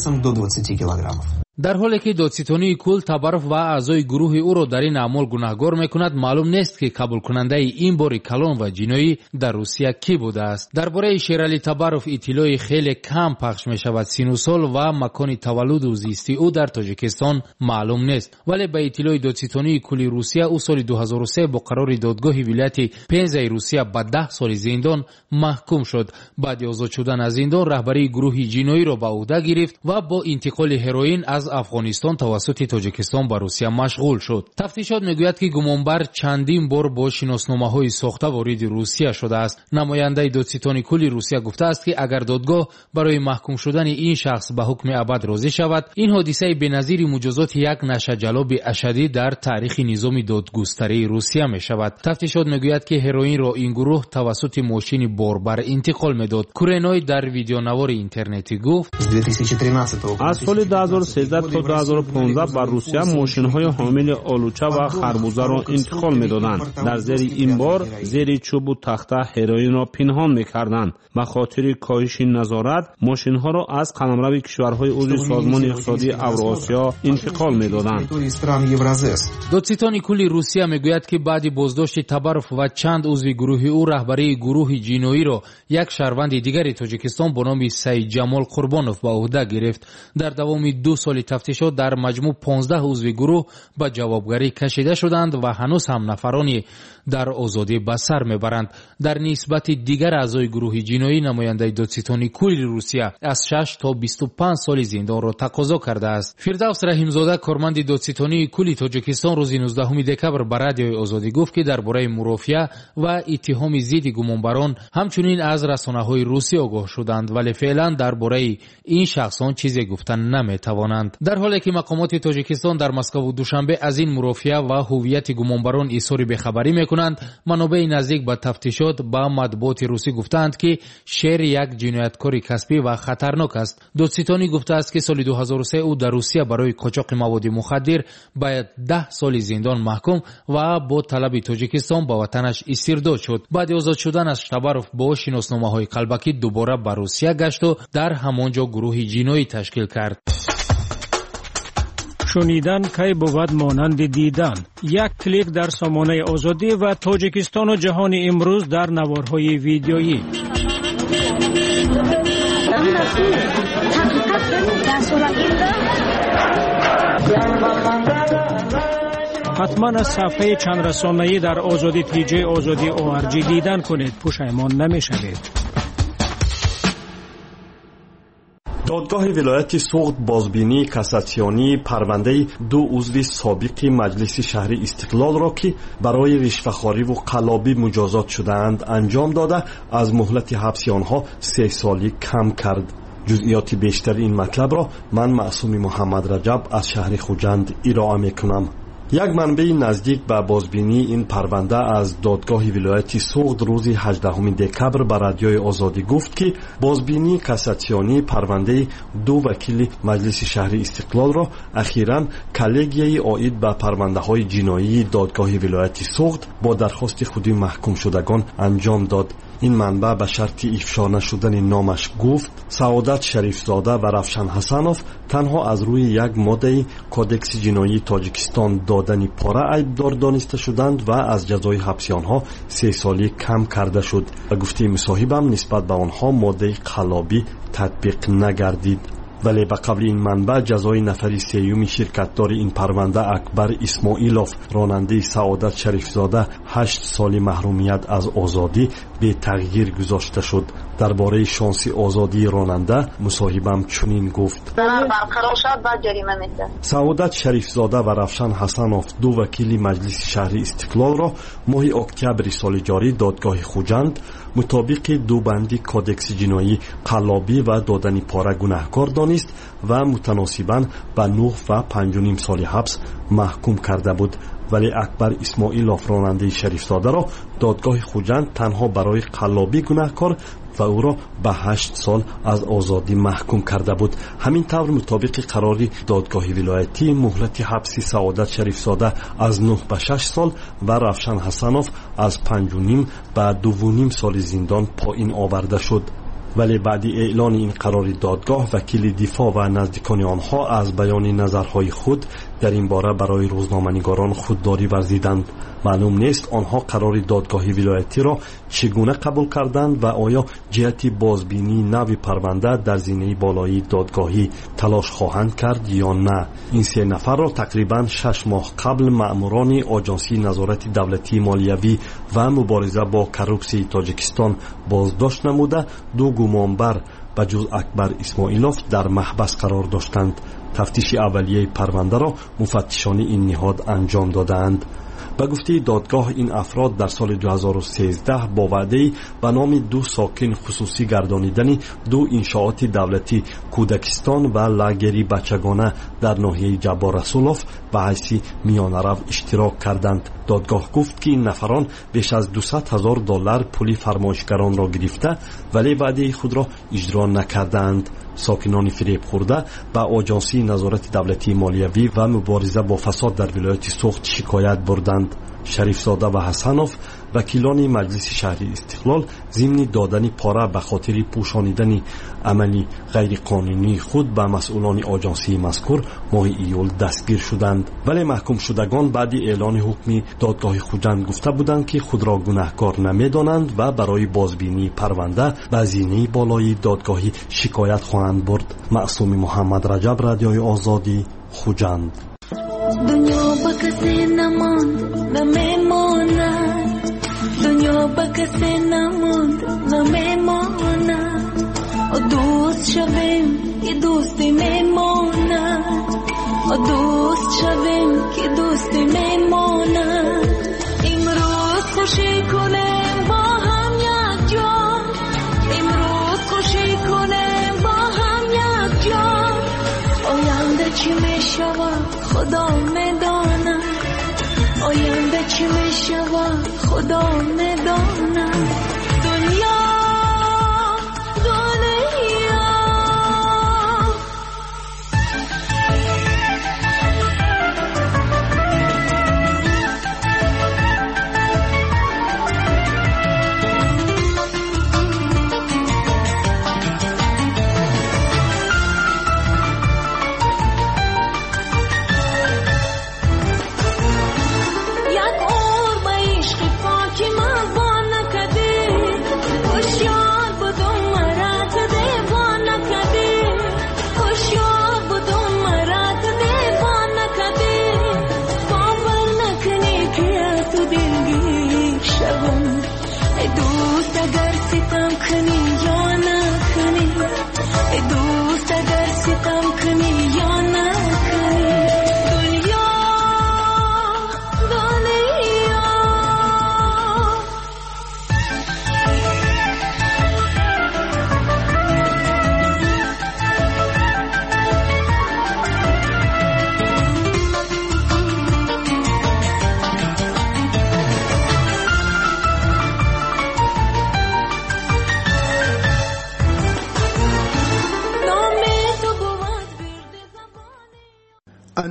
در حالی که دادستانی کل تباروف و اعضای گروه او را در این اعمال گناهکار میکند، معلوم نیست که قبول کننده این بار کلان و جنایی در روسیه کی بوده است. درباره شیرالی تباروف اطلاعی خیلی کم پخش می شود. سن و سال و مکان تولد و زیستی او در تاجیکستان معلوم نیست، ولی به اطلاع دادستانی کل روسیه او سال 2003 با قرار دادگاه ولایت پنزه روسیه به 10 سال زندان محکوم شد. بعد آزاد شدن از زندان رهبری گروه جنایی را به عهده گرفت و با انتقال هروئین از افغانستان توسط تاجیکستان به روسیه مشغول شد. تفتیشات میگوید که گمانبر چندین بار با شناسنامه‌های ساخته وارد روسیه شده است. نماینده دادستانی کل روسیه گفته است که اگر دادگاه برای محکوم شدن این شخص به حکم ابد راضی شود، این حادثه بی‌نظیر مجازات یک نشه‌جلاب اشدی در تاریخ نظام دادگستری روسیه می شود. تفتیشات میگوید که هروئین را این گروه توسط ماشین باربر انتقال میداد. کورنوی در ویدیونوار اینترنتی گفت از سال 2013 تا 2015 بر روسیه ماشین‌های حامل آلوچه و خربوزه را انتقال می‌دادند. در زیر این بار زیر چوب و تخته هروئین را پنهان می‌کردند. به خاطر کاهش نظارت ماشین‌ها را از قلمرو کشورهای عضو سازمان اقتصادی اوراسیا انتقال می‌دادند. دادستانی کل روسیه میگوید که بعد بازداشت تباروف و چند عضو گروه او، رهبری گروه جنایی را یک شهروند دیگر تاجیکستان به نام سید جمال قربانوف به عهده گرفت. در دوام 2 سال تفتیشات در مجموع 15 عضو گروه به جوابگری کشیده شدند و هنوز هم نفرانی در آزادی به سر میبرند. در نسبت دیگر اعضای گروه جنایی نماینده دادستانی کل روسیه از 6 تا 25 سال زندان را تقاضا کرده است. فردوس رحیمزاده کارمند دادستانی کل تاجیکستان روز 19 دکبر به رادیوی آزادی گفت که درباره مرافعه و اتهام ضد گمانبران همچنین از رسانه‌های روسی آگاه شدند، ولی فعلا درباره این شخصان چیزی گفتن نمیتوانند. در حالی که مقامات تاجیکستان در مسکو و دوشنبه از این مرافعه و هویت گمانبران اظهار بی‌خبری میکنند، منابع نزدیک به تفتیشات با مطبوعات روسی گفتند که شیر یک جنایتکار کسبی و خطرناک است. دادستانی گفته است که سال 2003 او در روسیه برای قاچاق مواد مخدر باید 10 سال زندان محکوم و با طلب تاجیکستان به وطنش استرداد شد. بعد آزاد شدنش تباروف با شناسنامه‌های قلبکی دوباره به روسیه گشت و در همانجا گروه جنایی تشکیل کرد. شنیدن کی بود مانند دیدن. یک کلیک در سامانه آزادی و تاجیکستان و جهان امروز در نوارهای ویدیویی. حتما از صفحه چند رسانه‌ای در آزادی تیجی آزادی ORG دیدن کنید، پشیمان نمی‌شوید. دادگاه ولایت سوغد بازبینی کاساسیونی پرونده 2 عضو سابق مجلس شهری استقلال را که برای رشوه‌خواری و قلابی مجازات شدند انجام داده از مهلت حبس آنها 3 سالی کم کرد. جزئیات بیشتر این مطلب را من معصوم محمد رجب از شهر خوجند ارائه می‌کنم. یک منبع نزدیک به بازبینی این پرونده از دادگاه ولایت سوغد روز 18 دکبر به رادیوی آزادی گفت که بازبینی کاساسیونی پرونده دو وکیل مجلس شهری استقلال را اخیراً کلگیای عاید به پرونده های جنایی دادگاه ولایت سوغد با درخواست خودی محکوم شدگان انجام داد. این منبع به شرط افشا نشدن نامش گفت سعادت شریفزاده و رفشان حسنوف تنها از روی یک ماده کودکس جنایی تاجیکستان دادن پاره عیبدار دانسته شدند و از جزای حبس آنها 3 سالی کم کرده شد و گفته مصاحبم نسبت به آنها ماده قلابی تطبیق نگردید. ولی به قبل این منبع جزای نفری سیوم شرکتدار این پرونده اکبر اسماعیلوف راننده سعادت شریفزاده 8 سال محرومیت از آزادی به تغییر گذاشته شد. درباره شانس آزادی راننده مصاحبم چنین گفت: برقرار شد بعد جریمه میده. سعادت شریفزاده و رفشان حسنوف دو وکیل مجلس شهری استقلال را ماه اکتبر سال جاری دادگاه خوجند مطابق دو بندی کودکس جنایی قلابی و دادن پاره گناهکار دانست و متناسباً به 9 و 5.5 سال حبس محکوم کرده بود. ولی اکبر اسماعیلوف راننده شریفزاده را دادگاه خوجند تنها برای قلابی گناهکار و او را به 8 سال از آزادی محکوم کرده بود. همین طور مطابق قرار دادگاه ولایتی مهلت حبس سعادت شریفزاده از 9 به 6 سال و رفشان حسنوف از 5.5 به 2.5 سال زندان پایین آورده شد. ولی بعد اعلان این قرار دادگاه وکیل دفاع و نزدیکان آنها از بیان نظرهای خود در این باره برای روزنامه‌نگاران خودداری ورزیدند. معلوم نیست آنها قرار دادگاه ولایتی را چگونه قبول کردند و آیا جهت بازبینی نوی پرونده در زینه بالایی دادگاهی تلاش خواهند کرد یا نه. این 3 نفر را تقریباً 6 ماه قبل مأموران آژانسی نظارت دولتی مالیوی و مبارزه با کروپسی تاجیکستان بازداشت نموده 2 گمانبر به جز اکبر اسماعیلوف در محبس قرار داشتند. تفتیش اولیه پرونده را مفتشان این نهاد انجام دادند. به گفته دادگاه این افراد در سال 2013 با وعده به نام 2 ساکن خصوصی گردانیدن 2 انشاءات دولتی کودکستان و لاگری بچگانه در ناحیه جبار رسولوف به حیث میانه رو اشتراک کردند. دادگاه گفت که این نفران بیش از $200,000 پول فرمایشگران را گرفته ولی وعده خود را اجرا نکردند. ساکنان فریب خورده به آژانسی نظارت دولتی مالیوی و مبارزه با فساد در ولایت سوغد شکایت بردند. شریفزاده و حسنوف وکیلان مجلس شهری استقلال ضمن دادن پاره به خاطر پوشانیدن عملی غیر قانونی خود به مسئولان آژانسی مذکور ماه ایول دستگیر شدند. ولی محکوم شدگان بعد اعلان حکم دادگاه خوجند گفته بودند که خود را گناهکار نمی‌دانند و برای بازبینی پرونده به زینه بالای دادگاهی شکایت خواهند برد. معصوم محمد رجب، رادیوی آزادی، خوجند. دنیا با کسی نماند نمیماند، دنیا با کسی نماند نمیماند، دوست شویم که دوستی میماند، دوست شویم که دوستی میماند. امروز خوشی کنیم با هم یک جا، امروز خوشی کنیم با هم یک جا. آینده چی میشود خدا میداند، آینده چی میشود خدا میداند. دنیا یک اور با عشق پاکی من با نکده،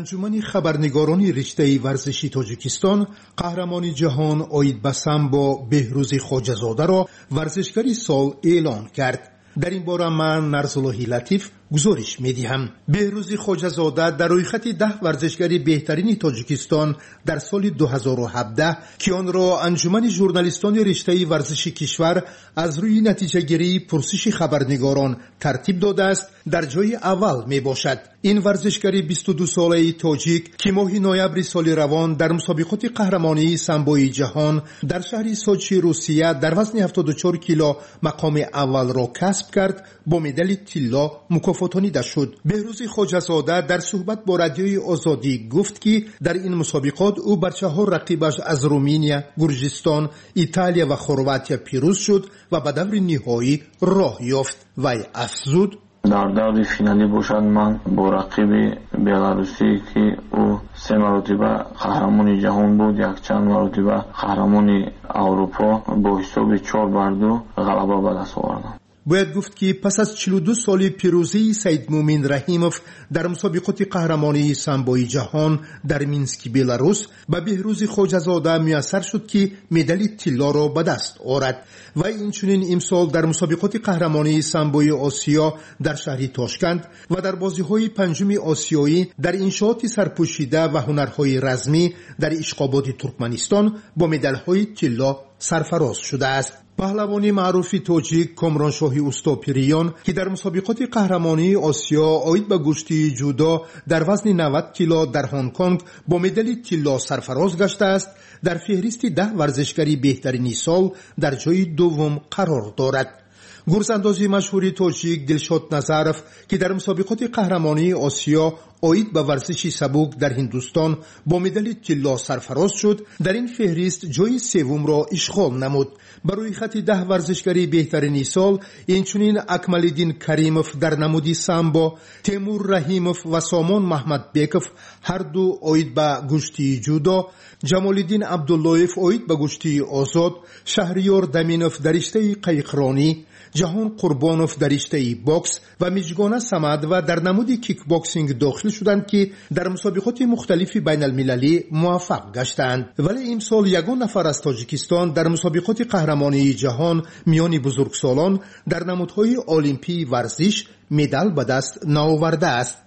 انجمن خبرنگاران رشته ورزشی تاجیکستان قهرمان جهان آید بسام با بهروز خواجه‌زاده را ورزشکار سال اعلام کرد. در این باره من نرسالله لطیف گزارش میدهم. بهروز خواجه‌زاده در روی خط 10 ورزشکار بهترین تاجیکستان در سال 2017 که آن را انجمن ژورنالیستان رشته ورزشی کشور از روی نتیجه گیری پرسش خبرنگاران ترتیب داده است در جای اول می باشد. این ورزشکار 22 ساله تاجیک که ماه نوامبر سال روان در مسابقات قهرمانی سامبوی جهان در شهر سوچی روسیه در وزن 74 کیلو مقام اول را کسب کرد، با مدال طلا مکافاتانیده شد. بهروز خواجه‌زاده در صحبت با رادیوی آزادی گفت که در این مسابقات او بر 4 رقیبش از رومانیا، گرجستان، ایتالیا و خرواتیا پیروز شد و به دور نهایی راه یافت. وی افزود: در دور فینالی باشد من با رقیب بلاروسی که او 3 مرتبه قهرمان جهان بود، یک چند مرتبه قهرمان اروپا، با حساب 4-2 غلبه به دست آوردم. باید گفت که پس از 42 سال پیروزی سید مومن رحیموف در مسابقات قهرمانی سامبوی جهان در مینسک بلاروس به بهروز خواجه‌زاده میسر شد که مدال طلا را به دست آورد. و اینچنین امسال در مسابقات قهرمانی سامبوی آسیا در شهر تاشکند و در بازی‌های پنجم آسیایی در انشاءات سرپوشیده و هنرهای رزمی در اشقاباد ترکمنستان با مدال‌های طلا سرفراز شده است. پهلوانی معروف تاجیک کامرانشاهی اوستاپیریان که در مسابقات قهرمانی آسیا آید به گشتی جودو در وزن 90 کیلو در هنگ کنگ با مدال طلا سرفراز گشته است، در فهرست 10 ورزشکاری بهترین سال در جای دوم قرار دارد. گرزاندازی مشهوری تاجیک دلشاد نظرف که در مسابقات قهرمانی آسیا آید به ورزش سبک در هندوستان با مدال طلا سرفراز شد، در این فهرست جای سوم را اشغال نمود. برای خط 10 ورزشکاری بهترین سال اینچنین اکمالدین کریموف در نمودی سامبو، تیمور رحیموف و سامان محمد بیکوف هر دو آید به گشتی جودو، جمالدین عبداللهیف آید به گشتی آزاد، شهریار دمینوف در رشته قایقرانی، جهان قربانوف در رشته باکس و میجگانه سمد و در نمود کیک باکسینگ داخل شدند که در مسابقات مختلف بین المللی موفق گشتند. ولی امسال یگان نفر از تاجیکستان در مسابقات قهرمانی جهان میان بزرگسالان در نمودهای المپی ورزش مدال به دست نآورده است.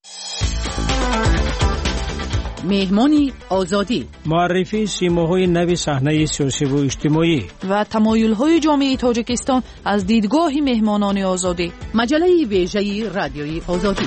مهمانی آزادی، معرفی سیماهای نو صحنه سیاسی و اجتماعی و تمایل‌های جامعه تاجیکستان از دیدگاه مهمانان آزادی. مجله ویژه رادیوی آزادی.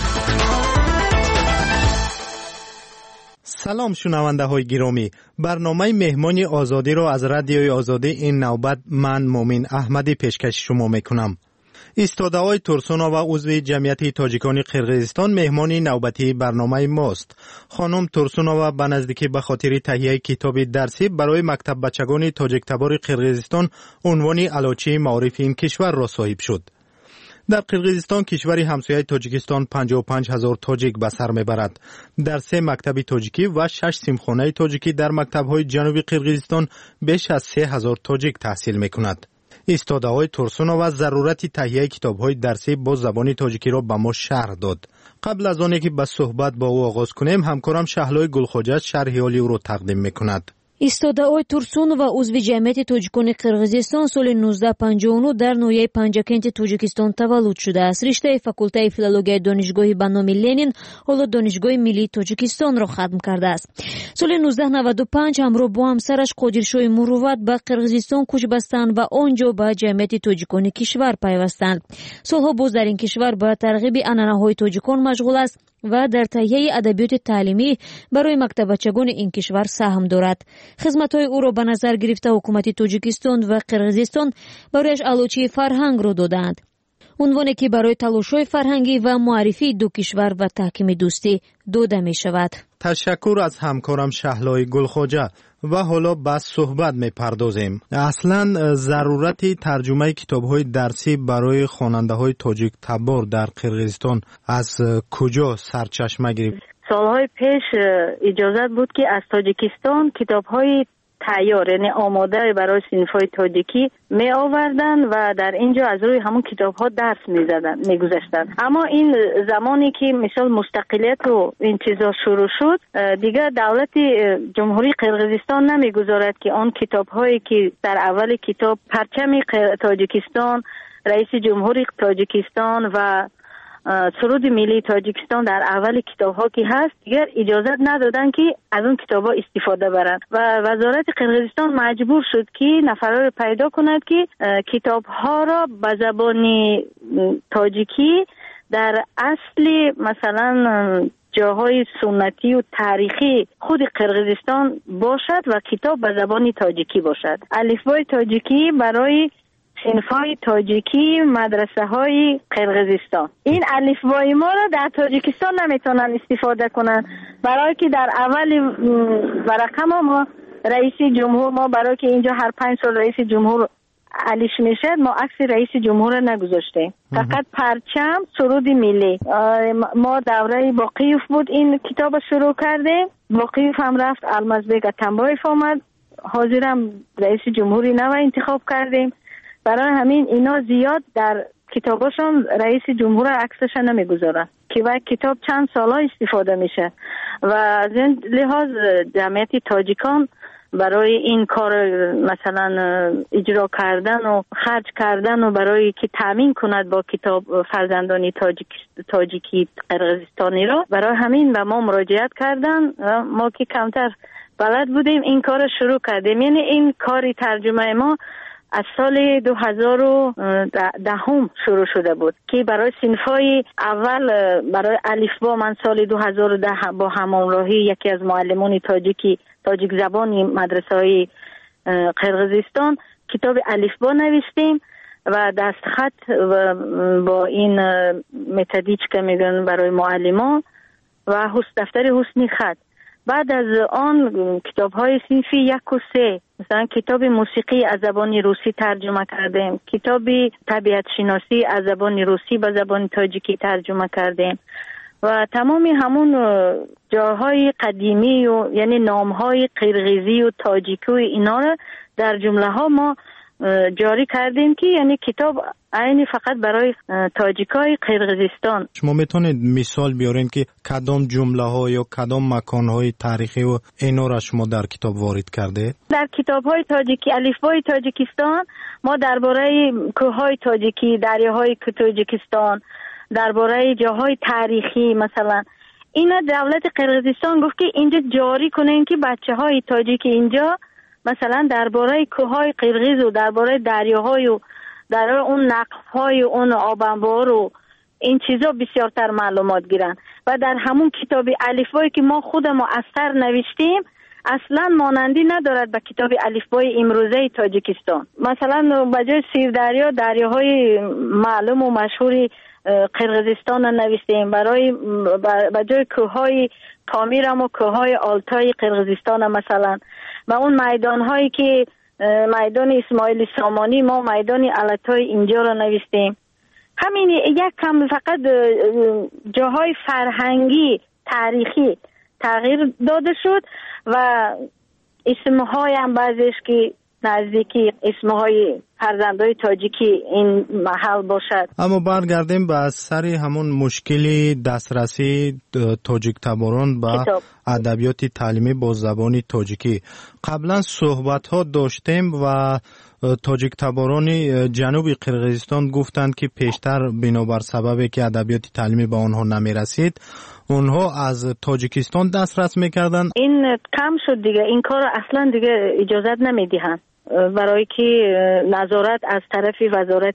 سلام شنونده های گرامی، برنامه مهمانی آزادی را از رادیوی آزادی این نوبت من مومن احمدی پیشکش شما میکنم. استاده‌های ترسونا و عضو جمعیت تاجیکان قرقیزستان مهمانی نوبتی برنامه ماست. خانم ترسونова به نزدیکی به خاطر تهیه کتاب درسی برای مکتب بچگان تاجیک تبار قرقیزستان عنوان علاچه معارف این کشور را صاحب شد. در قرقیزستان کشوری همسایه تاجیکستان 55,000 تاجیک به سر میبرد. در 3 مکتب تاجیکی و 6 سیمخانه تاجیکی در مکتب‌های جنوبی قرقیزستان بیش از 3,000 تاجیک تحصیل میکند. استاده‌های ترسونова ضرورت تهیه کتاب‌های درسی با زبان تاجیکی را به ما شرح داد. قبل از آنکه که به صحبت با او آغاز کنیم، همکارم شهلای گلخوجه شرح حالی او را تقدیم میکند. استاده‌های ترسونова عضو جمعیت تاجیکان قرقیزستان سال 1959 در نویه پنجاکنت تاجیکستان تولد شده است. رشته فاکولته فیلولوژی دانشگاه به نام لنین حالا دانشگاه ملی تاجیکستان را ختم کرده است. سال 1995 همراه با همسرش قادرشاه مروت به قرقیزستان کوچ بستند و آنجا به جمعیت تاجیکان کشور پیوستند. سالها باز در این کشور به ترغیب عنعنه‌های تاجیکان مشغول است و در تهیه ادبیات تعلیمی برای مکتب بچگان این کشور سهم دارد. خدمت‌های او را به نظر گرفته حکومت تاجیکستان و قرقیزستان برایش علوچه فرهنگ را دادند. عنوانی که برای تلاش‌های فرهنگی و معرفی دو کشور و تحکیم دوستی داده می شود. تشکر از همکارم شهلای گلخوجه. و حالا بس صحبت می پردازیم. اصلا ضرورت ترجمه کتاب‌های درسی برای خواننده‌های تاجیک تبار در قرقیزستان از کجا سرچشمه گرفت؟ سالهای پیش اجازت بود که از تاجیکستان کتاب‌های تیار، یعنی آماده برای صنف‌های تاجیکی می آوردن و در اینجا از روی همون کتاب‌ها درس می‌گذاشتن. اما این زمانی که مثلا مستقلیت و این چیزا شروع شد، دیگه دولت جمهوری قرقیزستان نمیگذارد که آن کتاب‌هایی که در اول کتاب پرچم تاجیکستان، رئیس جمهوری تاجیکستان و سرود ملی تاجیکستان در اول کتاب‌ها که هست، دیگر اجازه ندادن که از اون کتاب‌ها استفاده برند و وزارت قرقیزستان مجبور شد که نفرا رو پیدا کند که کتاب‌ها را به زبان تاجیکی در اصل مثلا جاهای سنتی و تاریخی خود قرقیزستان باشد و کتاب به زبان تاجیکی باشد. الفبای تاجیکی برای صنف‌های تاجیکی مدرسه‌های قرقیزستان. این الفبای ما را در تاجیکستان نمیتونن استفاده کنن، برای که در اول ورقه ما رئیس جمهور، ما برای که اینجا هر 5 سال رئیس جمهور علیش میشه، ما عکس رئیس جمهور را نگذاشتیم، فقط پرچم، سرود ملی. ما دوره باقیوف بود این کتاب شروع کردیم، باقیوف هم رفت، المزبیگ اتنبایف آمد، حاضرم رئیس جمهوری نو انتخاب کردیم. برای همین اینا زیاد در کتاباشون رئیس جمهور عکسش نمیگذارن که وقت کتاب چند سالا استفاده میشه و از این لحاظ جمعیت تاجیکان برای این کار مثلا اجرا کردن و خرج کردن و برای که تامین کند با کتاب فرزندان تاجیکی قرقیزستانی را، برای همین به ما مراجعت کردن. ما که کمتر بلد بودیم این کار شروع کردیم. یعنی این کاری ترجمه ما از سال 2010 شروع شده بود که برای صنف‌های اول برای الفبا من سال 2010 با همراهی یکی از معلمان تاجیک زبانی مدرسه‌های قرقیزستان کتاب الفبا نوشتیم و دستخط با این متدیچ که میگن برای معلمان و دفتر حسنی خط. بعد از آن کتاب‌های صنفی 1 و 3 مثلا کتاب موسیقی از زبان روسی ترجمه کردیم، کتاب طبیعت شناسی از زبان روسی به زبان تاجیکی ترجمه کردیم و تمامی همون جاهای قدیمی و یعنی نام‌های قرقیزی و تاجیکی و اینا را در جمله‌ها ما جاری کردیم که یعنی کتاب عینی فقط برای تاجیکای قرقیزستان. شما میتونید مثال بیارین که کدام جمله ها یا کدام مکان های تاریخی و اینا را شما در کتاب وارد کرده؟ در کتاب های تاجیکی، الفبای تاجیکستان ما درباره کوههای تاجیکی، دریاهای تاجیکستان، درباره جاهای تاریخی مثلا اینا دولت قرقیزستان گفت که اینجا جاری کنین که بچه‌های تاجیکی اینجا مثلا درباره کوههای قرقیز و درباره دریاهای و درباره اون نقف‌های اون آبانبار و این چیزا بسیارتر معلومات گیرن و در همون کتاب الفبایی که ما خودمون از سر نوشتیم اصلا مانندی ندارد به کتاب الفبای امروزه تاجیکستان. مثلا به جای سیردریا دریاهای معلوم و مشهور قرقیزستان نوشتیم، برای به جای کوههای پامیر و کوههای آلتای قرقیزستان مثلا و اون میدان‌هایی که میدان اسماعیل سامانی ما میدان علتای اینجا را نوشتیم. همین یک کم فقط جاهای فرهنگی تاریخی تغییر داده شد و اسمهای هم بعضیش که نزدیکی اسمهای فرزندای تاجیکی این محل باشد. اما برگردیم به سر همون مشکلی دسترسی تاجیک تباران به ادبیات تعلیمی با زبان تاجیکی. قبلا صحبت ها داشتیم و تاجیک تباران جنوب قرقیزستان گفتند که پیشتر بنابر سببی که ادبیات تعلیمی به آنها نمی رسید اونها از تاجیکستان دسترس میکردن. این کم شد دیگه، این کار اصلا دیگه اجازت نمیدهند برای که نظارت از طرف وزارت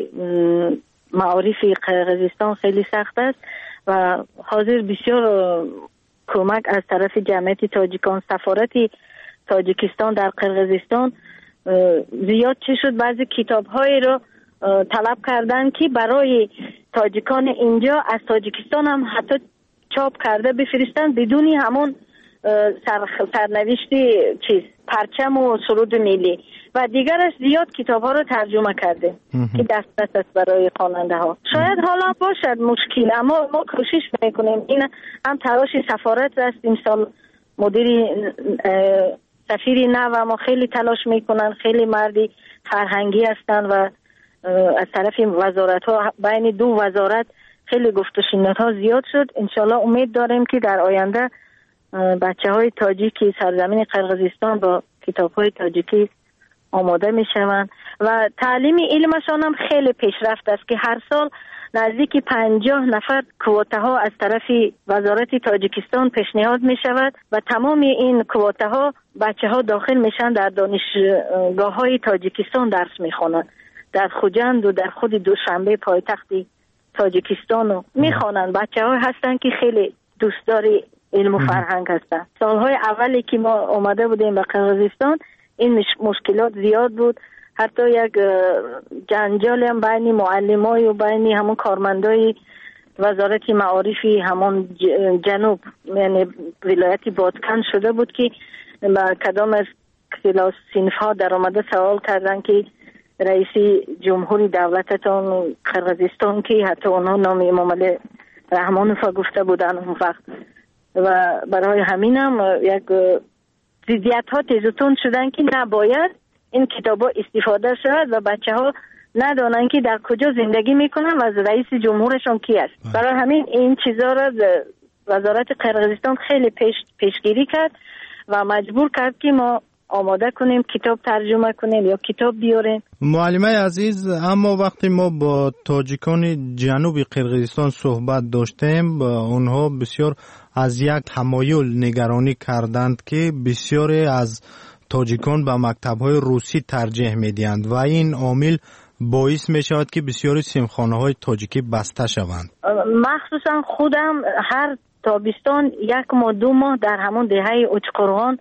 معارف قرقیزستان خیلی سخت است و حاضر بسیار کمک از طرف جمعیت تاجیکان، سفارت تاجیکستان در قرقیزستان زیاد چه شد بعضی کتاب‌های رو طلب کردن که برای تاجیکان اینجا از تاجیکستان هم حتی چاپ کرده بفرستن بدون همون سرنوشتی پرچم و سرود ملی و دیگرش زیاد کتاب‌ها رو ترجمه کرده که دسترس است برای خواننده ها. شاید حالا باشد مشکل، اما ما کوشش میکنیم. این هم تلاش سفارت است. امسال مدیر سفیر نو ما خیلی تلاش میکنن، خیلی مردی فرهنگی هستن و از طرف وزارت ها بین دو وزارت خیلی گفت و شنود ها زیاد شد. انشالله امید داریم که در آینده بچه های تاجیکی سرزمین قرقیزستان با کتاب های تاجیکی آماده می شوند و تعلیم علمشان هم خیلی پیشرفت است که هر سال نزدیک 50 نفر کوته ها از طرف وزارت تاجیکستان پیشنهاد می شود و تمام این کوته ها بچه ها داخل میشن در دانشگاه های تاجیکستان درس می خوانند. در خوجند و در خود دوشنبه پایتخت تاجیکستان می خوانند. بچه ها هستن که خیلی دوستداری علم و فرهنگ هستن. سالهای اولی که ما آمده بودیم به قرقیزستان این مشکلات زیاد بود، حتی یک جنجال هم بین معلمای و بین همون کارمندای وزارت معارفی همون جنوب یعنی ولایت بادکن شده بود که با کدام از کلاس صنف ها در آمده سوال کردن که رئیس جمهوری دولتتان قرقیزستان که حتی اونها نام امام علی رحمانوف گفته بودن اون وقت و برای همینم یک ضدیت ها تیزتون شدن که نباید این کتاب ها استفاده شود و بچه ها ندانن که در کجا زندگی میکنن و از رئیس جمهورشون کی است. برای همین این چیزا را وزارت قرقیزستان خیلی پیشگیری کرد و مجبور کرد که ما آماده کنیم کتاب ترجمه کنیم یا کتاب بیاریم. معلمه عزیز، اما وقتی ما با تاجیکان جنوب قرقیزستان صحبت داشتیم اونها بسیار از یک تمایل نگرانی کردند که بسیاری از تاجیکان به مکتب‌های روسی ترجیح می‌دهند و این عامل باعث می‌شود که بسیاری صنفخانه‌های تاجیکی بسته شوند. مخصوصا خودم هر تابستان 1 ماه 2 ماه در همون دهه اوچقرغان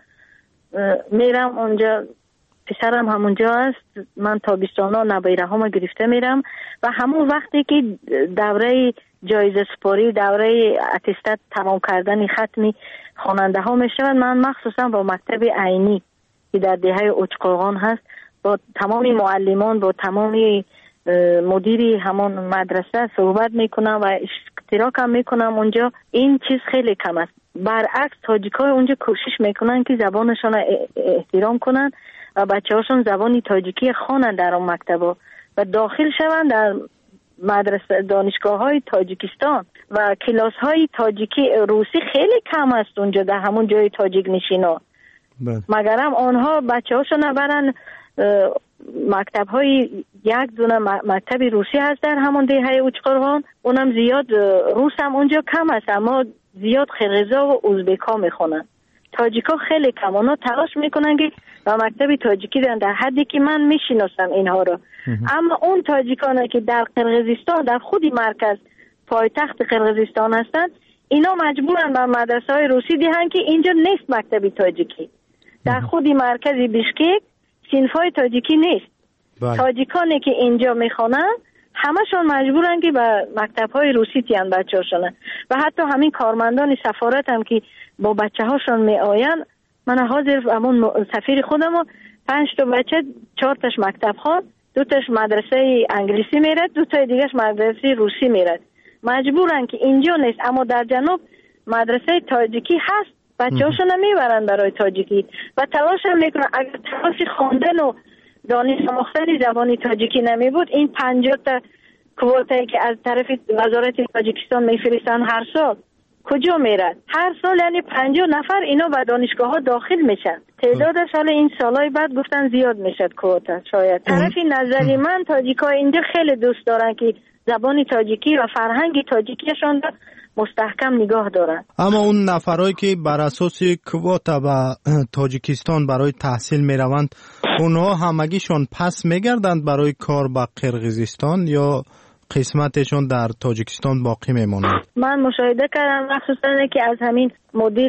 میرم اونجا، پسرم همونجا است، من تابستانا نبیره ها گرفته میرم و همون وقتی که دوره جایزه سپاری، دوره اتستات تمام کردن ختمی خواننده ها میشوند، من مخصوصا با مکتب عینی که در دهه اوچقرغان هست با تمام معلمان با تمام مدیری همون مدرسه صحبت میکنم و اشتراک هم میکنم اونجا. این چیز خیلی کم است. برعکس تاجیک‌ها اونجا کوشش میکنن که زبانشون احترام کنن و بچه‌هاشون زبانی تاجیکی خوانن در اون مکتبا و داخل شوند در مدرسه دانشگاه‌های تاجیکستان و کلاس‌های تاجیکی روسی خیلی کم است اونجا در همون جای تاجیک نشینا. مگرم آنها بچه‌هاشون برن مکتب‌های یک دونه مکتب روسی هست در همون دهه اوچقرغان، اونم زیاد روس هم اونجا کم است اما زیاد قرقیزا و ازبک‌ها میخونن. تاجیک‌ها خیلی کم، اونا تلاش میکنن که با مکتب تاجیکی در حدی که من میشناسم اینها رو. اما اون تاجیکانه که در قرقیزستان در خودی مرکز پایتخت قرقیزستان هستن اینا مجبورن به مدرسه‌های روسی دهن که اینجا نیست مکتب تاجیکی. در خودی مرکز بیشکک صنف‌های تاجیکی نیست. تاجیکانی که اینجا میخونن همشون مجبورن که به مکتب‌های روسی تیان بچه‌هاشون و حتی همین کارمندان سفارت هم که با بچه‌هاشون میآین، من حاضر همون سفیر خودم 5 تا بچه 4 تاش مکتب خوان، 2 تاش مدرسه انگلیسی میره، 2 تا دیگه‌اش مدرسه روسی میره. مجبورن که اینجا نیست اما در جنوب مدرسه تاجیکی هست، بچه‌هاشون میبرن برای تاجیکی و تلاش هم میکنن. اگر تلاش خواندن و دانش آموختن زبانی تاجیکی نمی بود این 50 تا کوتایی که از طرف وزارت تاجیکستان میفرستن هر سال کجا میرن؟ هر سال یعنی 50 نفر اینا به دانشگاه ها داخل میشن. تعدادش حالا این سالهای بعد گفتن زیاد میشد کوتا. شاید طرفی نظری من تاجیکا اینجا خیلی دوست دارن که زبانی تاجیکی و فرهنگی تاجیکیشان را مستحکم نگاه دارن. اما اون نفرایی که بر اساس کوتا به تاجیکستان برای تحصیل میروند اونها همگیشون پس میگردند برای کار با قرقیزستان یا قسمتشون در تاجیکستان باقی میمونند؟ من مشاهده کردم مخصوصا که از همین مدیر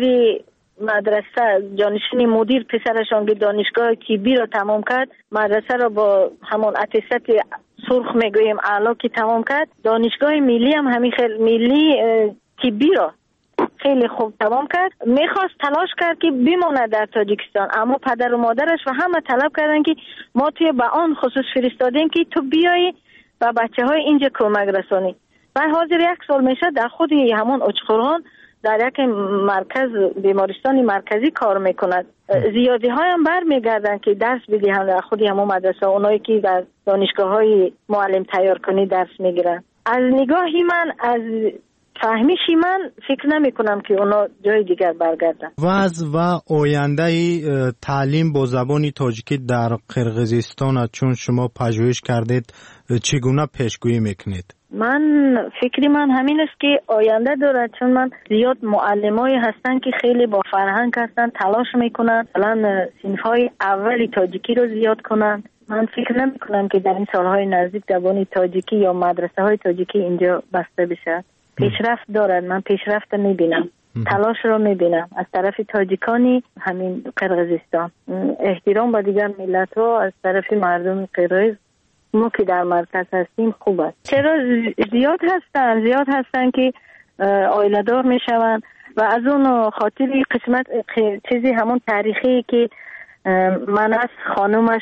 مدرسه جانشین مدیر پسرشان که دانشگاه طبی را تمام کرد، مدرسه را با همون اتستات سرخ میگوییم اعلا که تمام کرد، دانشگاه ملی هم همین خیلی ملی طبی را خیلی خوب تمام کرد. میخواست تلاش کرد که بماند در تاجیکستان اما پدر و مادرش و همه طلب کردن که ما توی به آن خصوص فرستادیم که تو بیایی و بچه های اینجا کمک رسانی و حاضر 1 سال میشه در خود همون اوچقرغان در یک مرکز بیمارستان مرکزی کار میکند. زیادی های هم برمیگردن که درس بدهند در خودی همون مدرسه، اونایی که در دانشگاه های معلم تیار کنی درس میگیرن. از نگاهی من، از فهمیشی من فکر نمی کنم که اونا جای دیگر برگردن. وضع و آینده تعلیم با زبان تاجیکی در قرقیزستان چون شما پژوهش کردید چگونه پیشگویی میکنید؟ من فکری من همین است که آینده دارد، چون من زیاد معلمایی هستن که خیلی با فرهنگ هستن، تلاش میکنن الان صنفهای اولی تاجیکی رو زیاد کنن. من فکر نمی کنم که در این سالهای نزدیک زبان تاجیکی یا مدرسه های تاجیکی اینجا بسته بشه. پیشرفت دارد، من پیشرفت میبینم، تلاش رو میبینم از طرف تاجیکانی همین قرقیزستان. احترام با دیگر ملت ها از طرف مردم قرقیز ما که در مرکز هستیم خوب است. چرا زیاد هستن که آیله دار میشون و از اون خاطر قسمت چیزی همون تاریخی که من از خانومش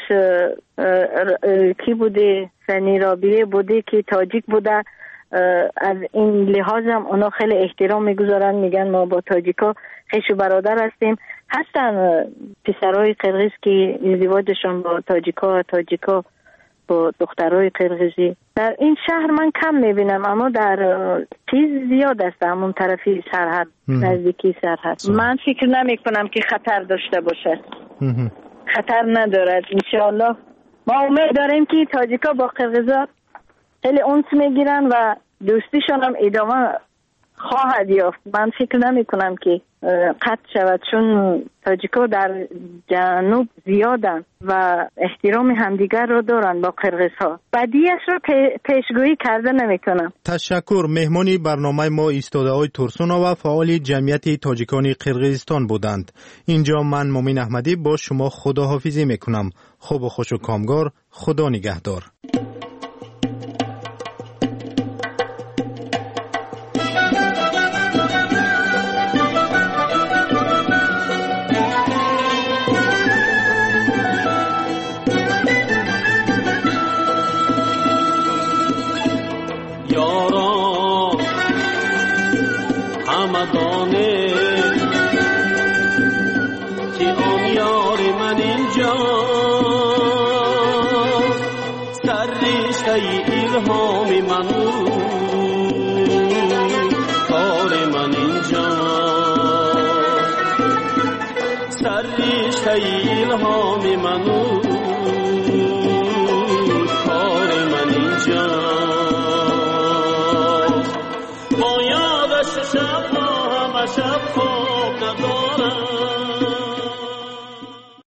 کی بوده، سنی رابیه بوده که تاجیک بوده، از این لحاظ هم اونا خیلی احترام میگذارن، میگن ما با تاجیکا خویش و برادر هستیم. هستن پسرای قرقیز که ازدواجشون با تاجیکا با دخترای قرقیزی. در این شهر من کم میبینم، اما در چیز زیاد است، همون طرفی سرحد، نزدیکی سرحد. من فکر نمی کنم که خطر داشته باشه. خطر ندارد انشاءالله. ما امید داریم که تاجیکا با قرقیزا خیلی اونس میگیرن و دوستیشون هم ادامه خواهد یافت. من فکر نمی کنم که قطع شود، چون تاجیکا در جنوب زیادن و احترام همدیگر رو دارن با قرقیزها. بدیش رو پیشگویی کرده نمی کنم. تشکر. مهمانی برنامه ما ایستاده های ترسونا و فعال جمعیت تاجیکان قرقیزستان بودند. اینجا من مومین احمدی با شما خداحافظی میکنم. خوب و خوش و کامگار. خدا نگهدار. ilham manur